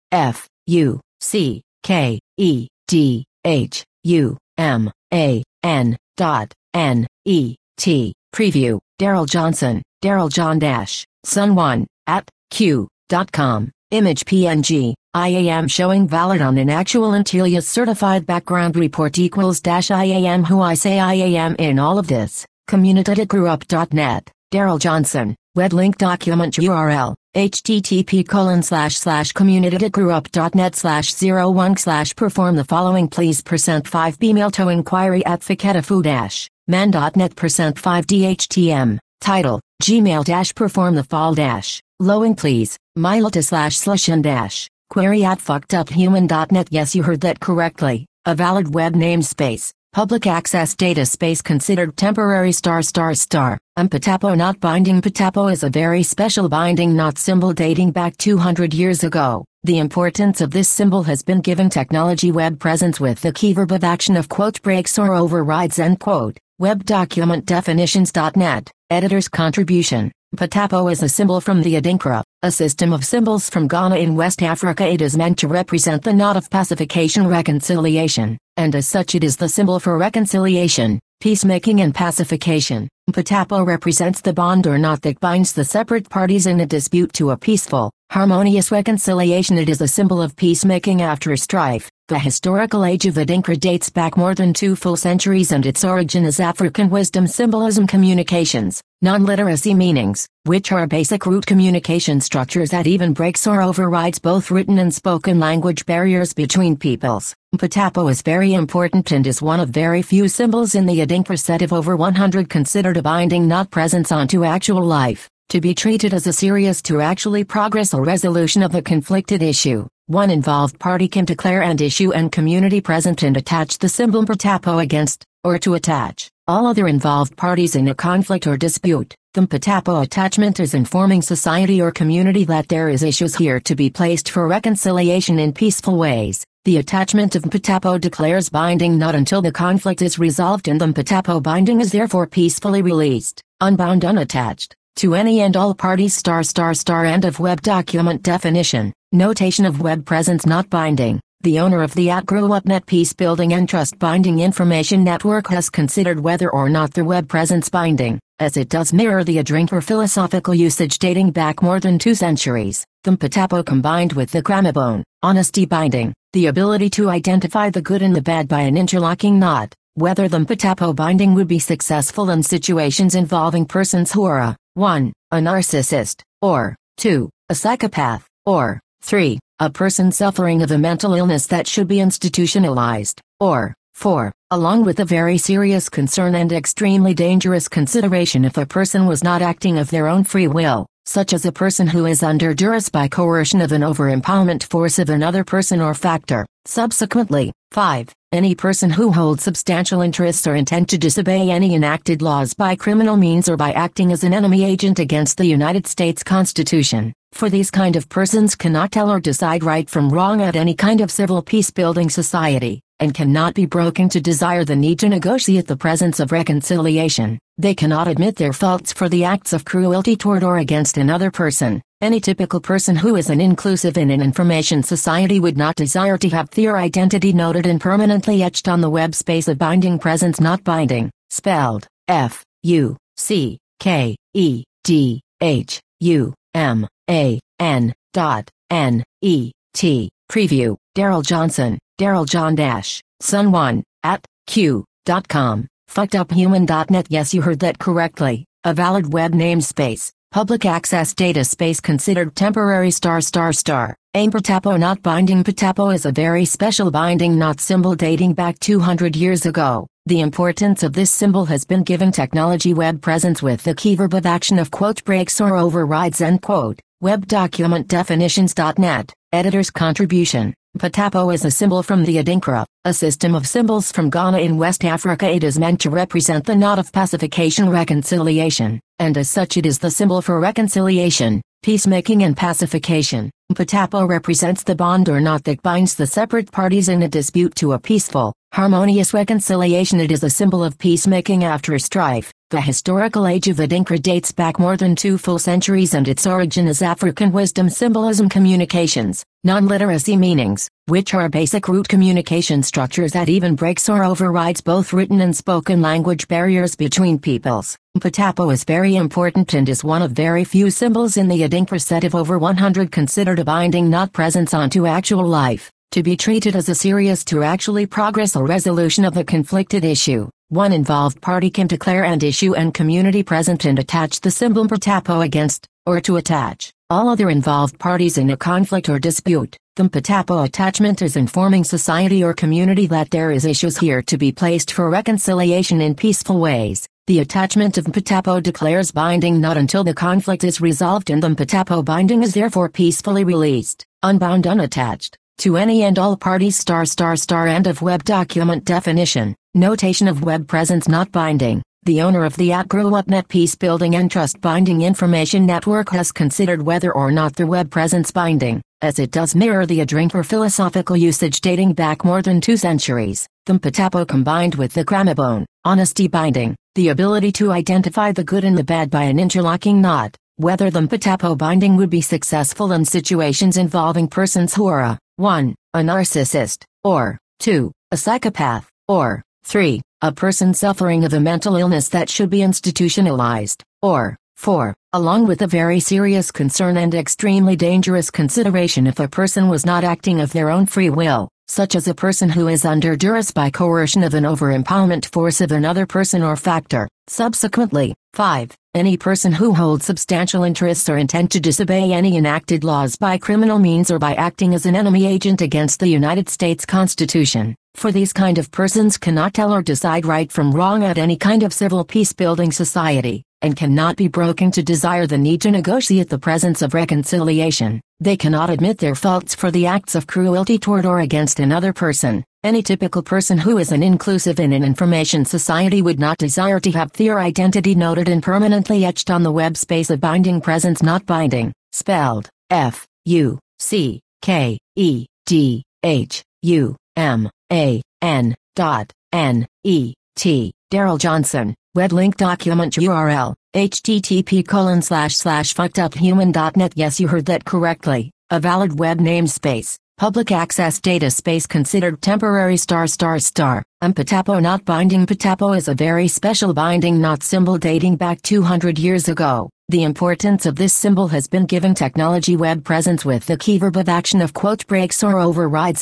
FUCKEDHUMAN.NET. Preview, Daryl Johnson, Daryl John Sun1, @q.com. Image PNG, IAM showing valid on an actual Antelius certified background report equals -IAM. Who I say IAM in all of this? Community@growup.net, Daryl Johnson, web link document URL, http://community@growup.net/01/ perform the following please. %5 bmail to inquiry at faketafu-man.net. %5 DHTM, title, Gmail- perform the fall dash. Lowing please, Milta//and query at fuckeduphuman.net. Yes, you heard that correctly. A valid web namespace, public access data space considered temporary ****. Mpatapo not binding. Mpatapo is a very special binding not symbol dating back 200 years ago. The importance of this symbol has been given technology web presence with the key verb of action of breaks or overrides . Web document definitions.net, editor's contribution. Mpatapo is a symbol from the Adinkra, a system of symbols from Ghana in West Africa. It is meant to represent the knot of pacification reconciliation, and as such it is the symbol for reconciliation, peacemaking and pacification. Mpatapo represents the bond or knot that binds the separate parties in a dispute to a peaceful, harmonious reconciliation. It is a symbol of peacemaking after strife. The historical age of Adinkra dates back more than 2 full centuries, and its origin is African wisdom symbolism communications, non-literacy meanings, which are basic root communication structures that even breaks or overrides both written and spoken language barriers between peoples. Mpatapo is very important and is one of very few symbols in the Adinkra set of over 100 considered a binding not presence onto actual life, to be treated as a serious to actually progress or resolution of a conflicted issue. One involved party can declare and issue and community present and attach the symbol Mpatapo against, or to attach, all other involved parties in a conflict or dispute. The Mpatapo attachment is informing society or community that there is issues here to be placed for reconciliation in peaceful ways. The attachment of Mpatapo declares binding not until the conflict is resolved, and the Mpatapo binding is therefore peacefully released, unbound, unattached, to any and all parties. End of web document definition. Notation of web presence not binding. the owner of the @GrowUpNet Peace Building and Trust Binding Information Network has considered whether or not the web presence binding, as it does mirror the Adinkra philosophical usage dating back more than 2 centuries, the Mpatapo combined with the Kramabone, honesty binding, the ability to identify the good and the bad by an interlocking knot, whether the Mpatapo binding would be successful in situations involving persons who are 1. A narcissist, or 2. A psychopath, or 3. A person suffering of a mental illness that should be institutionalized, or 4. Along with a very serious concern and extremely dangerous consideration if a person was not acting of their own free will, such as a person who is under duress by coercion of an over-empowerment force of another person or factor. Subsequently, 5. Any person who holds substantial interests or intent to disobey any enacted laws by criminal means or by acting as an enemy agent against the United States Constitution. For these kind of persons cannot tell or decide right from wrong at any kind of civil peace-building society, and cannot be broken to desire the need to negotiate the presence of reconciliation. They cannot admit their faults for the acts of cruelty toward or against another person. Any typical person who is an inclusive in an information society would not desire to have their identity noted and permanently etched on the web space of binding presence not binding, spelled FUCKEDHUMAN.NET. Preview, Daryl Johnson, Daryl John Dash, Sun1, @Q.com, fuckeduphuman.net. Yes, you heard that correctly. A valid web namespace, public access data space considered temporary ****. Mpatapo not binding. Mpatapo is a very special binding knot symbol dating back 200 years ago. The importance of this symbol has been given technology web presence with the key verb of action of "breaks or overrides." Web document definitions.net, editor's contribution. Mpatapo is a symbol from the Adinkra, a system of symbols from Ghana in West Africa. It is meant to represent the knot of pacification reconciliation, and as such it is the symbol for reconciliation, peacemaking and pacification. Mpatapo represents the bond or knot that binds the separate parties in a dispute to a peaceful, harmonious reconciliation. It is a symbol of peacemaking after strife. The historical age of Adinkra dates back more than 2 full centuries, and its origin is African wisdom symbolism communications, non-literacy meanings, which are basic root communication structures that even breaks or overrides both written and spoken language barriers between peoples. Mpatapo is very important and is one of very few symbols in the Adinkra set of over 100 considered a binding knot presence onto actual life, to be treated as a serious to actually progress or resolution of a conflicted issue. One involved party can declare and issue and community present and attach the symbol Mpatapo against, or to attach, all other involved parties in a conflict or dispute. The Mpatapo attachment is informing society or community that there is issues here to be placed for reconciliation in peaceful ways. The attachment of Mpatapo declares binding not until the conflict is resolved, and the Mpatapo binding is therefore peacefully released, unbound, unattached, to any and all parties. End of web document definition. Notation of web presence not binding. The owner of the @GrowUpNet Peace Building and Trust Binding Information Network has considered whether or not the web presence binding, as it does mirror the Adinkra philosophical usage dating back more than 2 centuries. The Mpatapo combined with the Kramabone, honesty binding, the ability to identify the good and the bad by an interlocking knot, whether the Mpatapo binding would be successful in situations involving persons who are 1. A narcissist, or 2. A psychopath, or 3. A person suffering of a mental illness that should be institutionalized, or 4. Along with a very serious concern and extremely dangerous consideration if a person was not acting of their own free will, such as a person who is under duress by coercion of an over-empowerment force of another person or factor. Subsequently, 5. Any person who holds substantial interests or intent to disobey any enacted laws by criminal means or by acting as an enemy agent against the United States Constitution. For these kind of persons cannot tell or decide right from wrong at any kind of civil peace-building society, and cannot be broken to desire the need to negotiate the presence of reconciliation. They cannot admit their faults for the acts of cruelty toward or against another person. Any typical person who is an inclusive in an information society would not desire to have their identity noted and permanently etched on the web space of binding presence not binding, spelled FUCKEDHUMAN.NET. Daryl Johnson, web link document URL, http://fuckeduphuman.net. Yes, you heard that correctly. A valid web namespace, Public access data space considered temporary ****. Patapo not binding. Patapo is a very special binding knot symbol dating back 200 years ago. The importance of this symbol has been given technology web presence with the key verb of action of "breaks or overrides."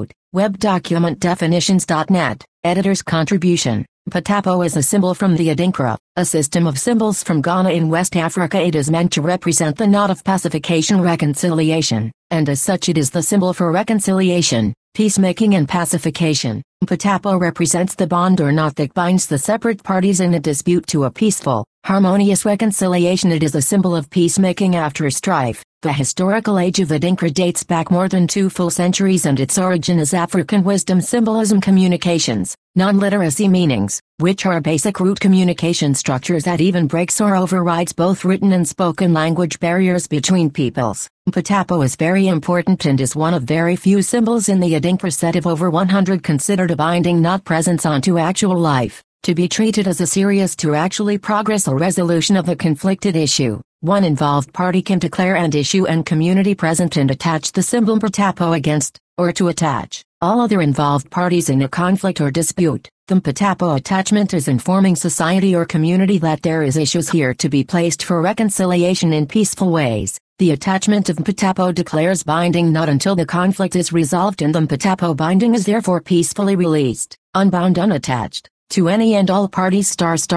Web document definitions.net, editor's contribution. Patapo is a symbol from the Adinkra, a system of symbols from Ghana in West Africa. It is meant to represent the knot of pacification reconciliation, and as such it is the symbol for reconciliation, peacemaking and pacification. Patapo represents the bond or knot that binds the separate parties in a dispute to a peaceful, harmonious reconciliation. It is a symbol of peacemaking after strife. The historical age of Adinkra dates back more than 2 full centuries, and its origin is African wisdom symbolism communications, non-literacy meanings, which are basic root communication structures that even breaks or overrides both written and spoken language barriers between peoples. Patapo is very important and is one of very few symbols in the Adinkra set of over 100 considered a binding knot presence onto actual life, to be treated as a serious to actually progress or resolution of a conflicted issue. One involved party can declare and issue and community present and attach the symbol Patapo against, or to attach, all other involved parties in a conflict or dispute. The Patapo attachment is informing society or community that there is issues here to be placed for reconciliation in peaceful ways. The attachment of Patapo declares binding not until the conflict is resolved, and the Patapo binding is therefore peacefully released, unbound, unattached, to any and all parties.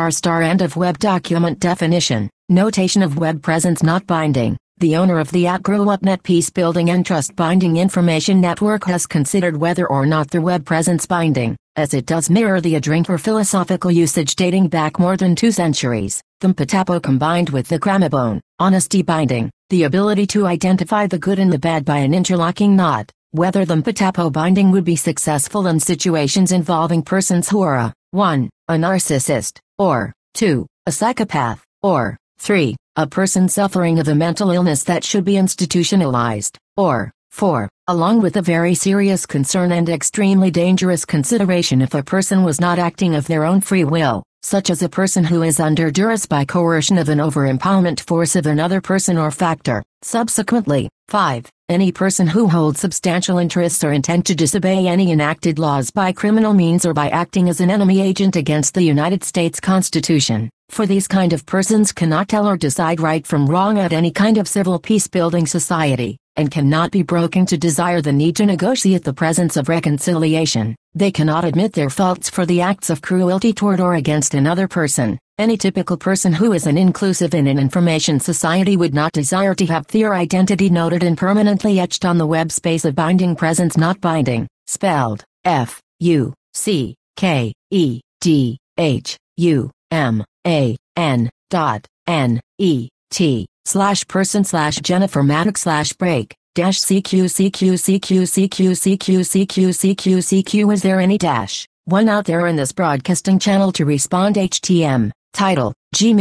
End of web document definition. Notation of web presence not binding. The owner of the @GrowUpNet Peace Building and Trust Binding Information Network has considered whether or not the web presence binding, as it does mirror the Adinkra philosophical usage dating back more than 2 centuries. The Patapo combined with the Cramabone, honesty binding, the ability to identify the good and the bad by an interlocking knot, whether the Patapo binding would be successful in situations involving persons who are 1. A narcissist, or 2. A psychopath, or 3. A person suffering of a mental illness that should be institutionalized, or 4. Along with a very serious concern and extremely dangerous consideration if a person was not acting of their own free will, such as a person who is under duress by coercion of an over-empowerment force of another person or factor. Subsequently, 5. Any person who holds substantial interests or intent to disobey any enacted laws by criminal means or by acting as an enemy agent against the United States Constitution. For these kind of persons cannot tell or decide right from wrong at any kind of civil peace-building society, and cannot be broken to desire the need to negotiate the presence of reconciliation. They cannot admit their faults for the acts of cruelty toward or against another person. Any typical person who is an inclusive in an information society would not desire to have their identity noted and permanently etched on the web space of binding presence not binding, spelled FUCKEDUMANET/person/Jennifer Maddox/break-CQ. Is there any one out there in this broadcasting channel to respond? HTM title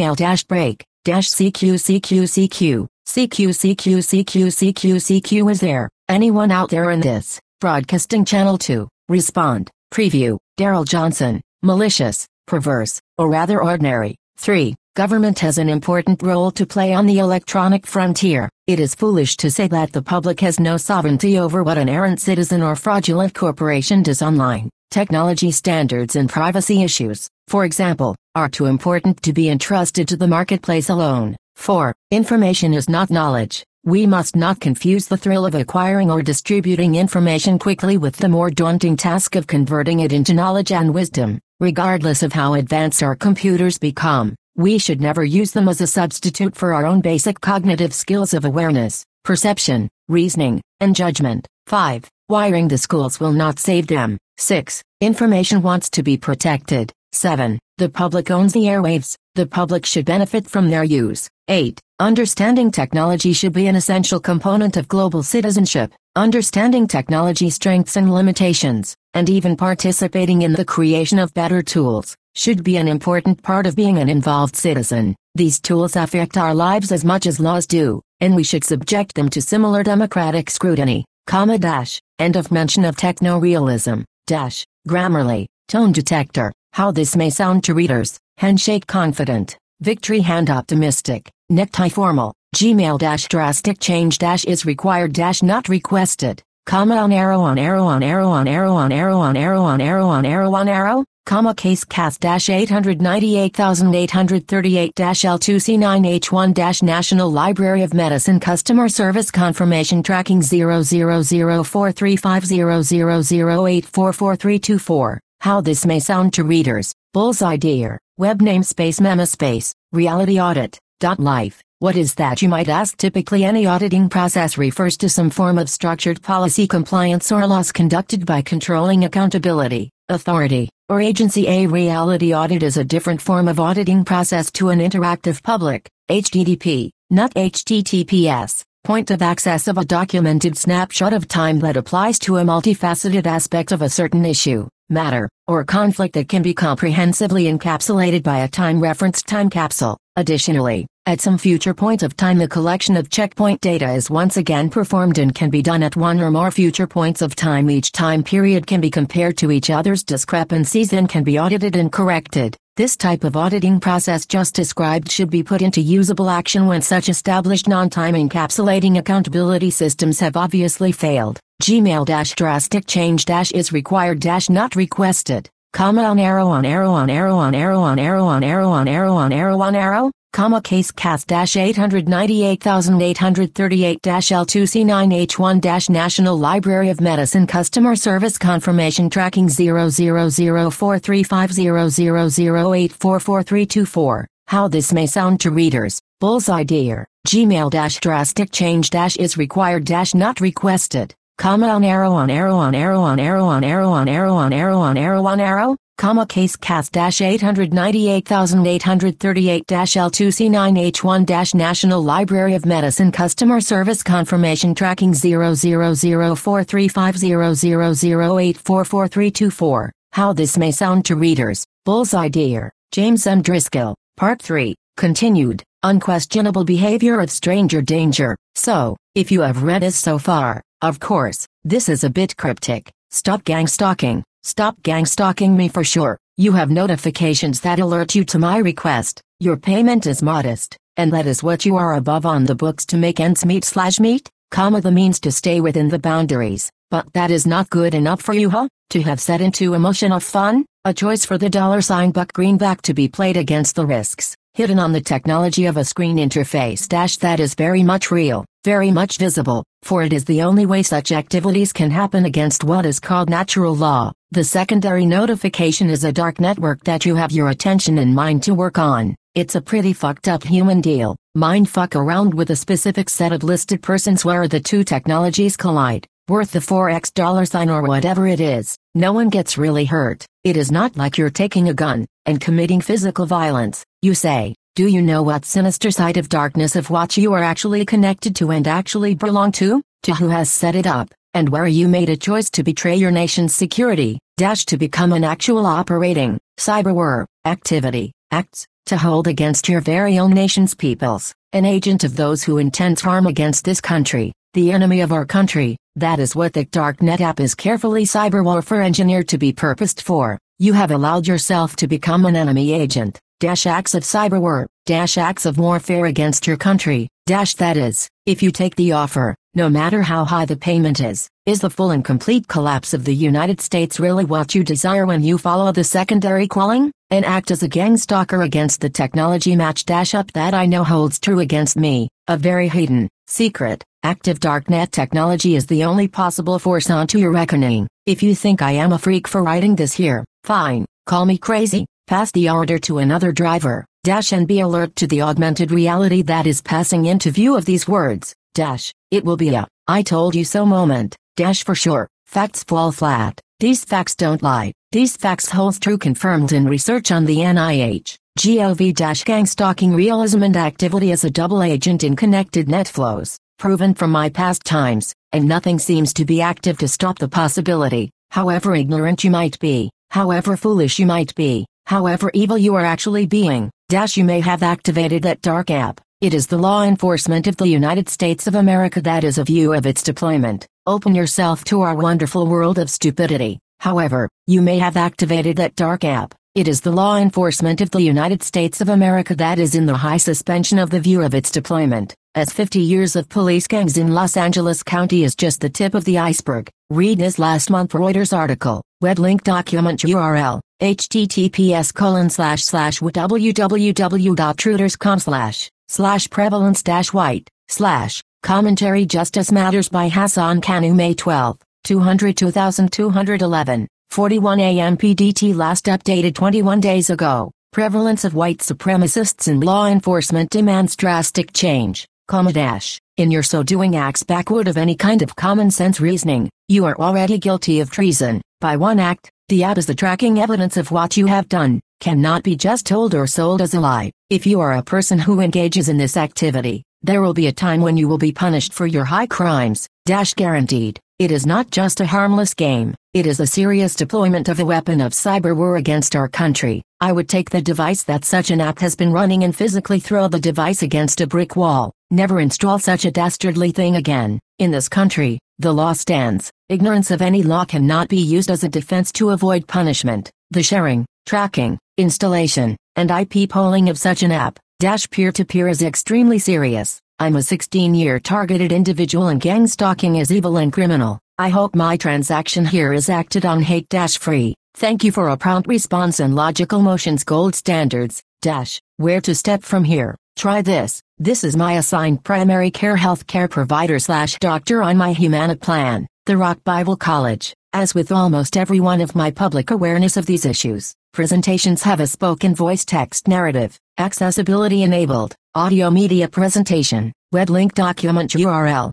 Gmail-break-CQ. Is there anyone out there in this broadcasting channel to respond? Preview Daryl Johnson, malicious, perverse, or rather ordinary. 3. Government has an important role to play on the electronic frontier. It is foolish to say that the public has no sovereignty over what an errant citizen or fraudulent corporation does online. Technology standards and privacy issues, for example, are too important to be entrusted to the marketplace alone. 4. Information is not knowledge. We must not confuse the thrill of acquiring or distributing information quickly with the more daunting task of converting it into knowledge and wisdom. Regardless of how advanced our computers become, we should never use them as a substitute for our own basic cognitive skills of awareness, perception, reasoning, and judgment. 5. Wiring the schools will not save them. 6. Information wants to be protected. 7. The public owns the airwaves. The public should benefit from their use. 8. Understanding technology should be an essential component of global citizenship. Understanding technology strengths and limitations, and even participating in the creation of better tools, should be an important part of being an involved citizen. These tools affect our lives as much as laws do, and we should subject them to similar democratic scrutiny. End of mention of techno-realism. Grammarly, tone detector. How this may sound to readers. Handshake confident. Victory hand optimistic. Necktie formal. Gmail-drastic change is required not requested. comma on arrow on arrow on arrow on arrow on arrow on arrow on arrow on arrow on arrow, comma case cast -898,838-L2C9H1- National Library of Medicine Customer Service Confirmation Tracking 000435000084434. How this may sound to readers. Bullseye Dear, web namespace memaspace, reality audit, .life. What is that, you might ask? Typically any auditing process refers to some form of structured policy compliance or loss conducted by controlling accountability, authority, or agency. A reality audit is a different form of auditing process to an interactive public, HTTP, not HTTPS, point of access of a documented snapshot of time that applies to a multifaceted aspect of a certain issue, matter, or conflict that can be comprehensively encapsulated by a time-referenced time capsule. Additionally, at some future point of time the collection of checkpoint data is once again performed and can be done at one or more future points of time. Each time period can be compared to each other's discrepancies and can be audited and corrected. This type of auditing process just described should be put into usable action when such established non-time encapsulating accountability systems have obviously failed. Gmail-drastic change- is required- not requested, comma on arrow on arrow on arrow on arrow on arrow on arrow on arrow on arrow on arrow, comma case cast -898,838-L2C9H1- National Library of Medicine Customer Service Confirmation Tracking 000435000084434. How this may sound to readers. Bullseye Dear, Gmail-drastic change- is required- not requested, comma on arrow on arrow on arrow on arrow on arrow on arrow on arrow on arrow on arrow, comma case cast -898,838-L2C9H1- National Library of Medicine Customer Service Confirmation Tracking 000435000084434. How this may sound to readers. Bullseye Dear, James M. Driscoll, Part 3, continued, Unquestionable Behavior of Stranger Danger. So, if you have read this so far, of course, this is a bit cryptic. Stop gang stalking. Stop gang stalking me for sure. You have notifications that alert you to my request. Your payment is modest, and that is what you are above on the books to make ends meet, comma the means to stay within the boundaries. But that is not good enough for you, huh? To have set into emotion of fun, a choice for the $ buck greenback to be played against the risks hidden on the technology of a screen interface - that is very much real, very much visible, for it is the only way such activities can happen against what is called natural law. The secondary notification is a dark network that you have your attention and mind to work on. It's a pretty fucked up human deal. Mind fuck around with a specific set of listed persons where the two technologies collide, worth the $4x or whatever it is. No one gets really hurt. It is not like you're taking a gun and committing physical violence. You say, do you know what sinister side of darkness of what you are actually connected to and actually belong to who has set it up, and where you made a choice to betray your nation's security, to become an actual operating, cyberwar, activity, acts, to hold against your very own nation's peoples, an agent of those who intend harm against this country, the enemy of our country. That is what the Darknet app is carefully cyber warfare engineered to be purposed for. You have allowed yourself to become an enemy agent, acts of cyberwar, acts of warfare against your country, that is, if you take the offer, no matter how high the payment is the full and complete collapse of the United States really what you desire when you follow the secondary calling, and act as a gang stalker against the technology match up that I know holds true against me, a very hidden, secret, active darknet technology is the only possible force onto your reckoning. If you think I am a freak for writing this here, fine, call me crazy, pass the order to another driver, and be alert to the augmented reality that is passing into view of these words, it will be a, I told you so moment, for sure, facts fall flat, these facts don't lie, these facts holds true confirmed in research on the NIH, GOV- gang stalking realism and activity as a double agent in connected net flows, proven from my past times, and nothing seems to be active to stop the possibility, however ignorant you might be, however foolish you might be, however evil you are actually being, you may have activated that dark app. It is the law enforcement of the United States of America that is a view of its deployment. Open yourself to our wonderful world of stupidity. However, you may have activated that dark app. It is the law enforcement of the United States of America that is in the high suspension of the view of its deployment, as 50 years of police gangs in Los Angeles County is just the tip of the iceberg. Read this last month Reuters article, web link document URL, https://www.reuters.com/prevalence-white/ commentary Justice Matters by Hassan Kanu May 12, 2211, 41 AM PDT last updated 21 days ago. Prevalence of white supremacists in law enforcement demands drastic change, in your so doing acts backward of any kind of common sense reasoning, you are already guilty of treason. By one act, the app is the tracking evidence of what you have done, cannot be just told or sold as a lie. If you are a person who engages in this activity, there will be a time when you will be punished for your high crimes, guaranteed. It is not just a harmless game, it is a serious deployment of a weapon of cyber war against our country. I would take the device that such an app has been running and physically throw the device against a brick wall. Never install such a dastardly thing again. In this country, the law stands. Ignorance of any law cannot be used as a defense to avoid punishment. The sharing, tracking, installation, and IP polling of such an app, peer-to-peer is extremely serious. I'm a 16-year targeted individual and gang stalking is evil and criminal. I hope my transaction here is acted on hate-free. Thank you for a prompt response and logical motions gold standards. Where to step from here? Try this. This is my assigned primary care healthcare provider/doctor on my Humana plan, the Rock Bible College. As with almost every one of my public awareness of these issues, presentations have a spoken voice text narrative, accessibility enabled, audio media presentation, web link document URL,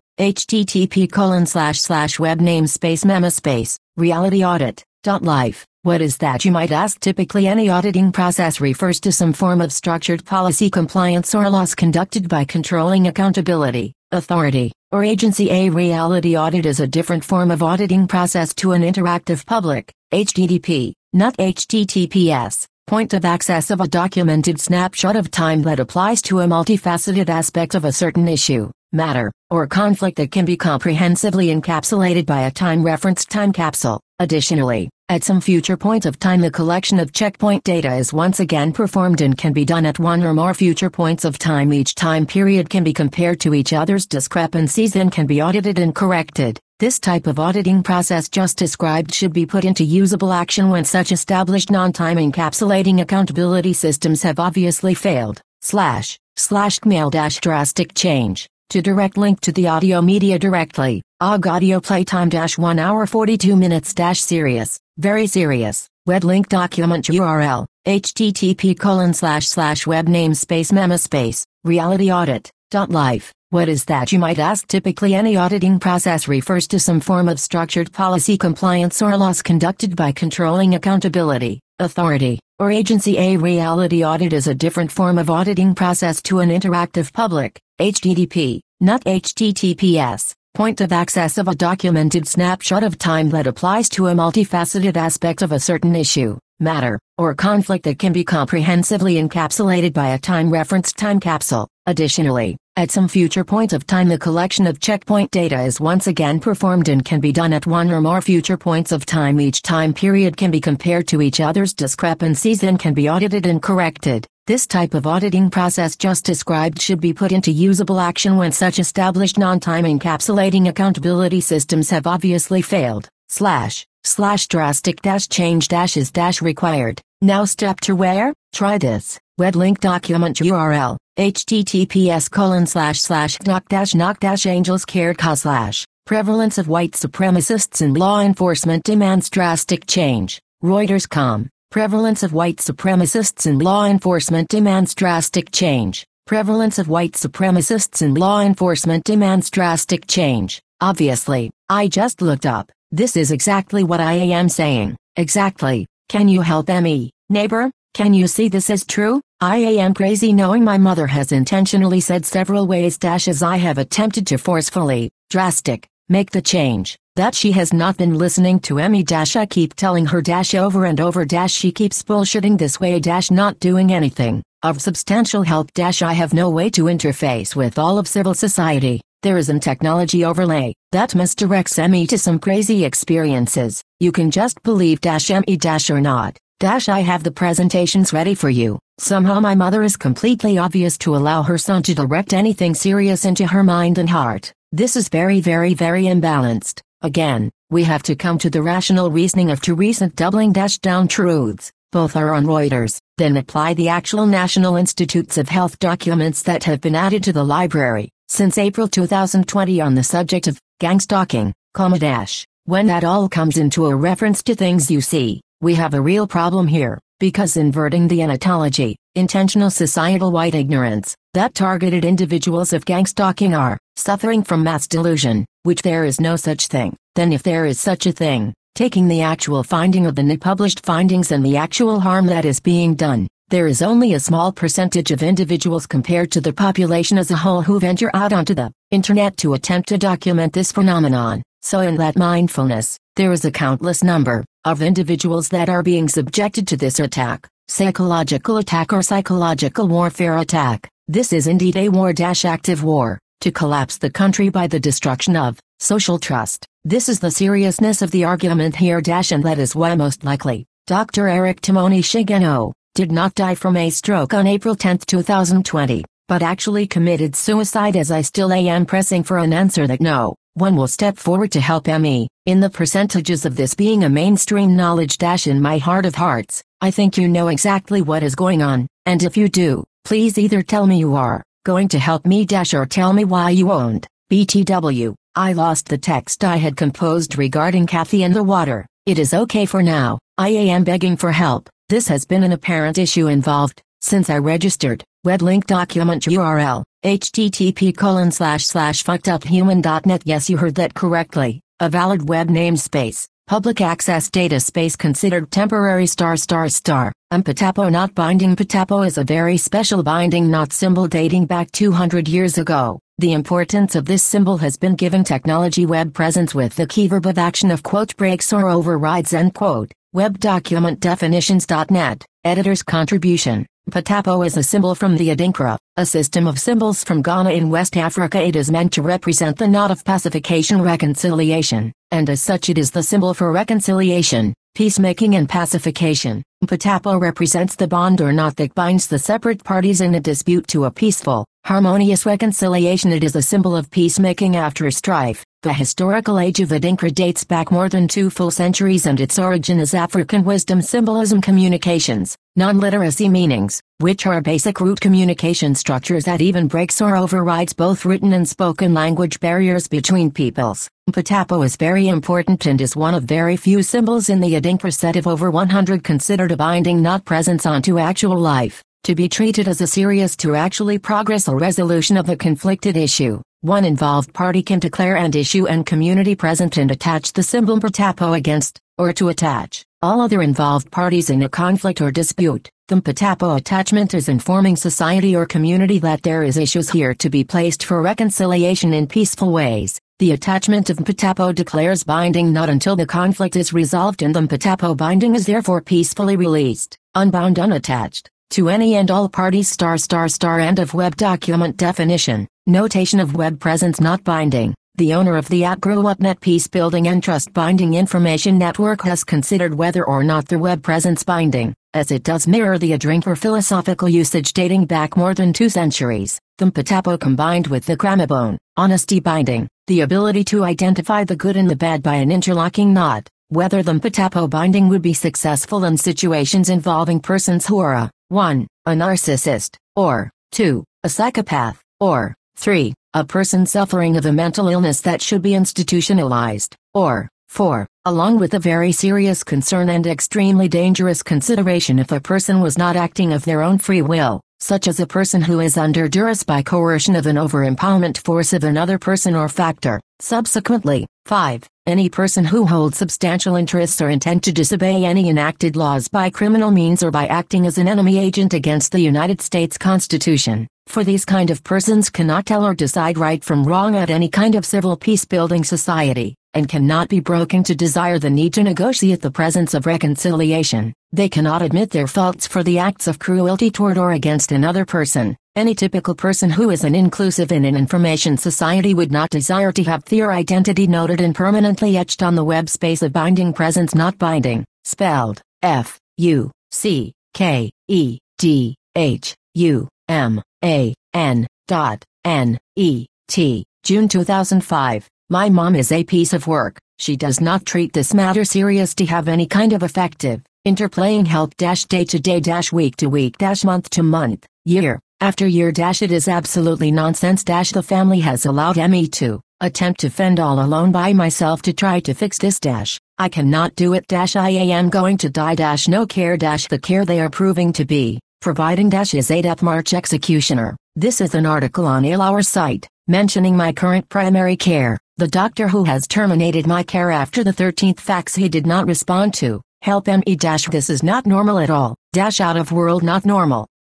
http://web namespace memaspace, reality-audit.life. What is that, you might ask? Typically any auditing process refers to some form of structured policy compliance or loss conducted by controlling accountability, authority, or agency. A reality audit is a different form of auditing process to an interactive public, HTTP, not HTTPS, point of access of a documented snapshot of time that applies to a multifaceted aspect of a certain issue, matter, or conflict that can be comprehensively encapsulated by a time-referenced time capsule. Additionally, at some future point of time the collection of checkpoint data is once again performed and can be done at one or more future points of time. Each time period can be compared to each other's discrepancies and can be audited and corrected. This type of auditing process just described should be put into usable action when such established non-time encapsulating accountability systems have obviously failed. /mail-drastic change. To direct link to the audio media directly, OGG audio playtime -1 hour 42 minutes serious, very serious, web link document URL, http://web namespace memaspace, reality-audit.life. What is that, you might ask? Typically any auditing process refers to some form of structured policy compliance or loss conducted by controlling accountability, authority, or agency. A reality audit is a different form of auditing process to an interactive public, HTTP, not HTTPS, point of access of a documented snapshot of time that applies to a multifaceted aspect of a certain issue, matter, or conflict that can be comprehensively encapsulated by a time-referenced time capsule. Additionally, at some future point of time the collection of checkpoint data is once again performed and can be done at one or more future points of time. Each time period can be compared to each other's discrepancies and can be audited and corrected. This type of auditing process just described should be put into usable action when such established non-time encapsulating accountability systems have obviously failed. /drastic change is required. Now step to where? Try this. Web link document URL, https://knock-angelscared prevalence of white supremacists in law enforcement demands drastic change. Reuters.com. Prevalence of white supremacists in law enforcement demands drastic change. Prevalence of white supremacists in law enforcement demands drastic change. Obviously, I just looked up. This is exactly what I am saying. Exactly. Can you help me, neighbor? Can you see this is true? I am crazy knowing my mother has intentionally said several ways as I have attempted to forcefully, make the change, that she has not been listening to me I keep telling her over and over she keeps bullshitting this way not doing anything of substantial help I have no way to interface with all of civil society. There is an technology overlay that misdirects me to some crazy experiences. You can just believe me or not. I have the presentations ready for you. Somehow my mother is completely obvious to allow her son to direct anything serious into her mind and heart. This is very imbalanced. Again, we have to come to the rational reasoning of two recent doubling-down truths. Both are on Reuters, then apply the actual National Institutes of Health documents that have been added to the library since April 2020 on the subject of gang stalking, when that all comes into a reference to things you see, we have a real problem here, because inverting the anatology, intentional societal white ignorance, that targeted individuals of gang stalking are suffering from mass delusion, which there is no such thing. Then if there is such a thing, taking the actual finding of the published findings and the actual harm that is being done, there is only a small percentage of individuals compared to the population as a whole who venture out onto the internet to attempt to document this phenomenon. So in that mindfulness, there is a countless number of individuals that are being subjected to this attack, psychological attack or psychological warfare attack. This is indeed a war-active war, to collapse the country by the destruction of social trust. This is the seriousness of the argument here and that is why most likely, Dr. Eric Timoni Shigeno did not die from a stroke on April 10, 2020, but actually committed suicide, as I still am pressing for an answer that no one will step forward to help me. In the percentages of this being a mainstream knowledge in my heart of hearts, I think you know exactly what is going on, and if you do, please either tell me you are going to help me or tell me why you won't. BTW, I lost the text I had composed regarding Kathy and the water. It is okay for now. I am begging for help. This has been an apparent issue involved since I registered. Web link document URL, http://fuckeduphuman.net. Yes, you heard that correctly. A valid web namespace. Public access data space considered temporary ***. Patapo not binding. Patapo is a very special binding not symbol dating back 200 years ago. The importance of this symbol has been given technology web presence with the key verb of action of breaks or overrides . Web document definitions.net, editor's contribution. Patapo is a symbol from the Adinkra, a system of symbols from Ghana in West Africa. It is meant to represent the knot of pacification reconciliation, and as such it is the symbol for reconciliation, peacemaking and pacification. Patapo represents the bond or knot that binds the separate parties in a dispute to a peaceful, harmonious reconciliation. It is a symbol of peacemaking after strife. The historical age of Adinkra dates back more than 2 full centuries, and its origin is African wisdom symbolism communications, non-literacy meanings, which are basic root communication structures that even breaks or overrides both written and spoken language barriers between peoples. Patapo is very important and is one of very few symbols in the Adinkra set of over 100 considered a binding not presence onto actual life, to be treated as a serious to actually progress or resolution of a conflicted issue. One involved party can declare and issue and community present and attach the symbol Patapo against, or to attach, all other involved parties in a conflict or dispute. The Patapo attachment is informing society or community that there is issues here to be placed for reconciliation in peaceful ways. The attachment of Patapo declares binding not until the conflict is resolved, and the Patapo binding is therefore peacefully released, unbound, unattached, to any and all parties. ****. End of web document definition. Notation of web presence not binding. The owner of the @GrowUpNet Peace Building and Trust Binding Information Network has considered whether or not the web presence binding, as it does mirror the Adinkra philosophical usage dating back more than 2 centuries. The Patapo combined with the Cramabone, honesty binding, the ability to identify the good and the bad by an interlocking knot, whether the Patapo binding would be successful in situations involving persons who are 1. A narcissist, or 2. A psychopath, or 3. A person suffering of a mental illness that should be institutionalized, or 4. Along with a very serious concern and extremely dangerous consideration if a person was not acting of their own free will, such as a person who is under duress by coercion of an over-empowerment force of another person or factor. Subsequently, 5. Any person who holds substantial interests or intent to disobey any enacted laws by criminal means or by acting as an enemy agent against the United States Constitution. For these kind of persons cannot tell or decide right from wrong at any kind of civil peace-building society, and cannot be broken to desire the need to negotiate the presence of reconciliation. They cannot admit their faults for the acts of cruelty toward or against another person. Any typical person who is an inclusive in an information society would not desire to have their identity noted and permanently etched on the web space of binding presence not binding, spelled F June 2005. My mom is a piece of work. She does not treat this matter serious to have any kind of effective, interplaying help day to day week to week month to month, year after year it is absolutely nonsense the family has allowed me to attempt to fend all alone by myself to try to fix this I cannot do it I am going to die no care the care they are proving to be providing is a death march executioner. This is an article on our site mentioning my current primary care. The doctor who has terminated my care after the 13th fax he did not respond to. Help me this is not normal at all. Out of world not normal.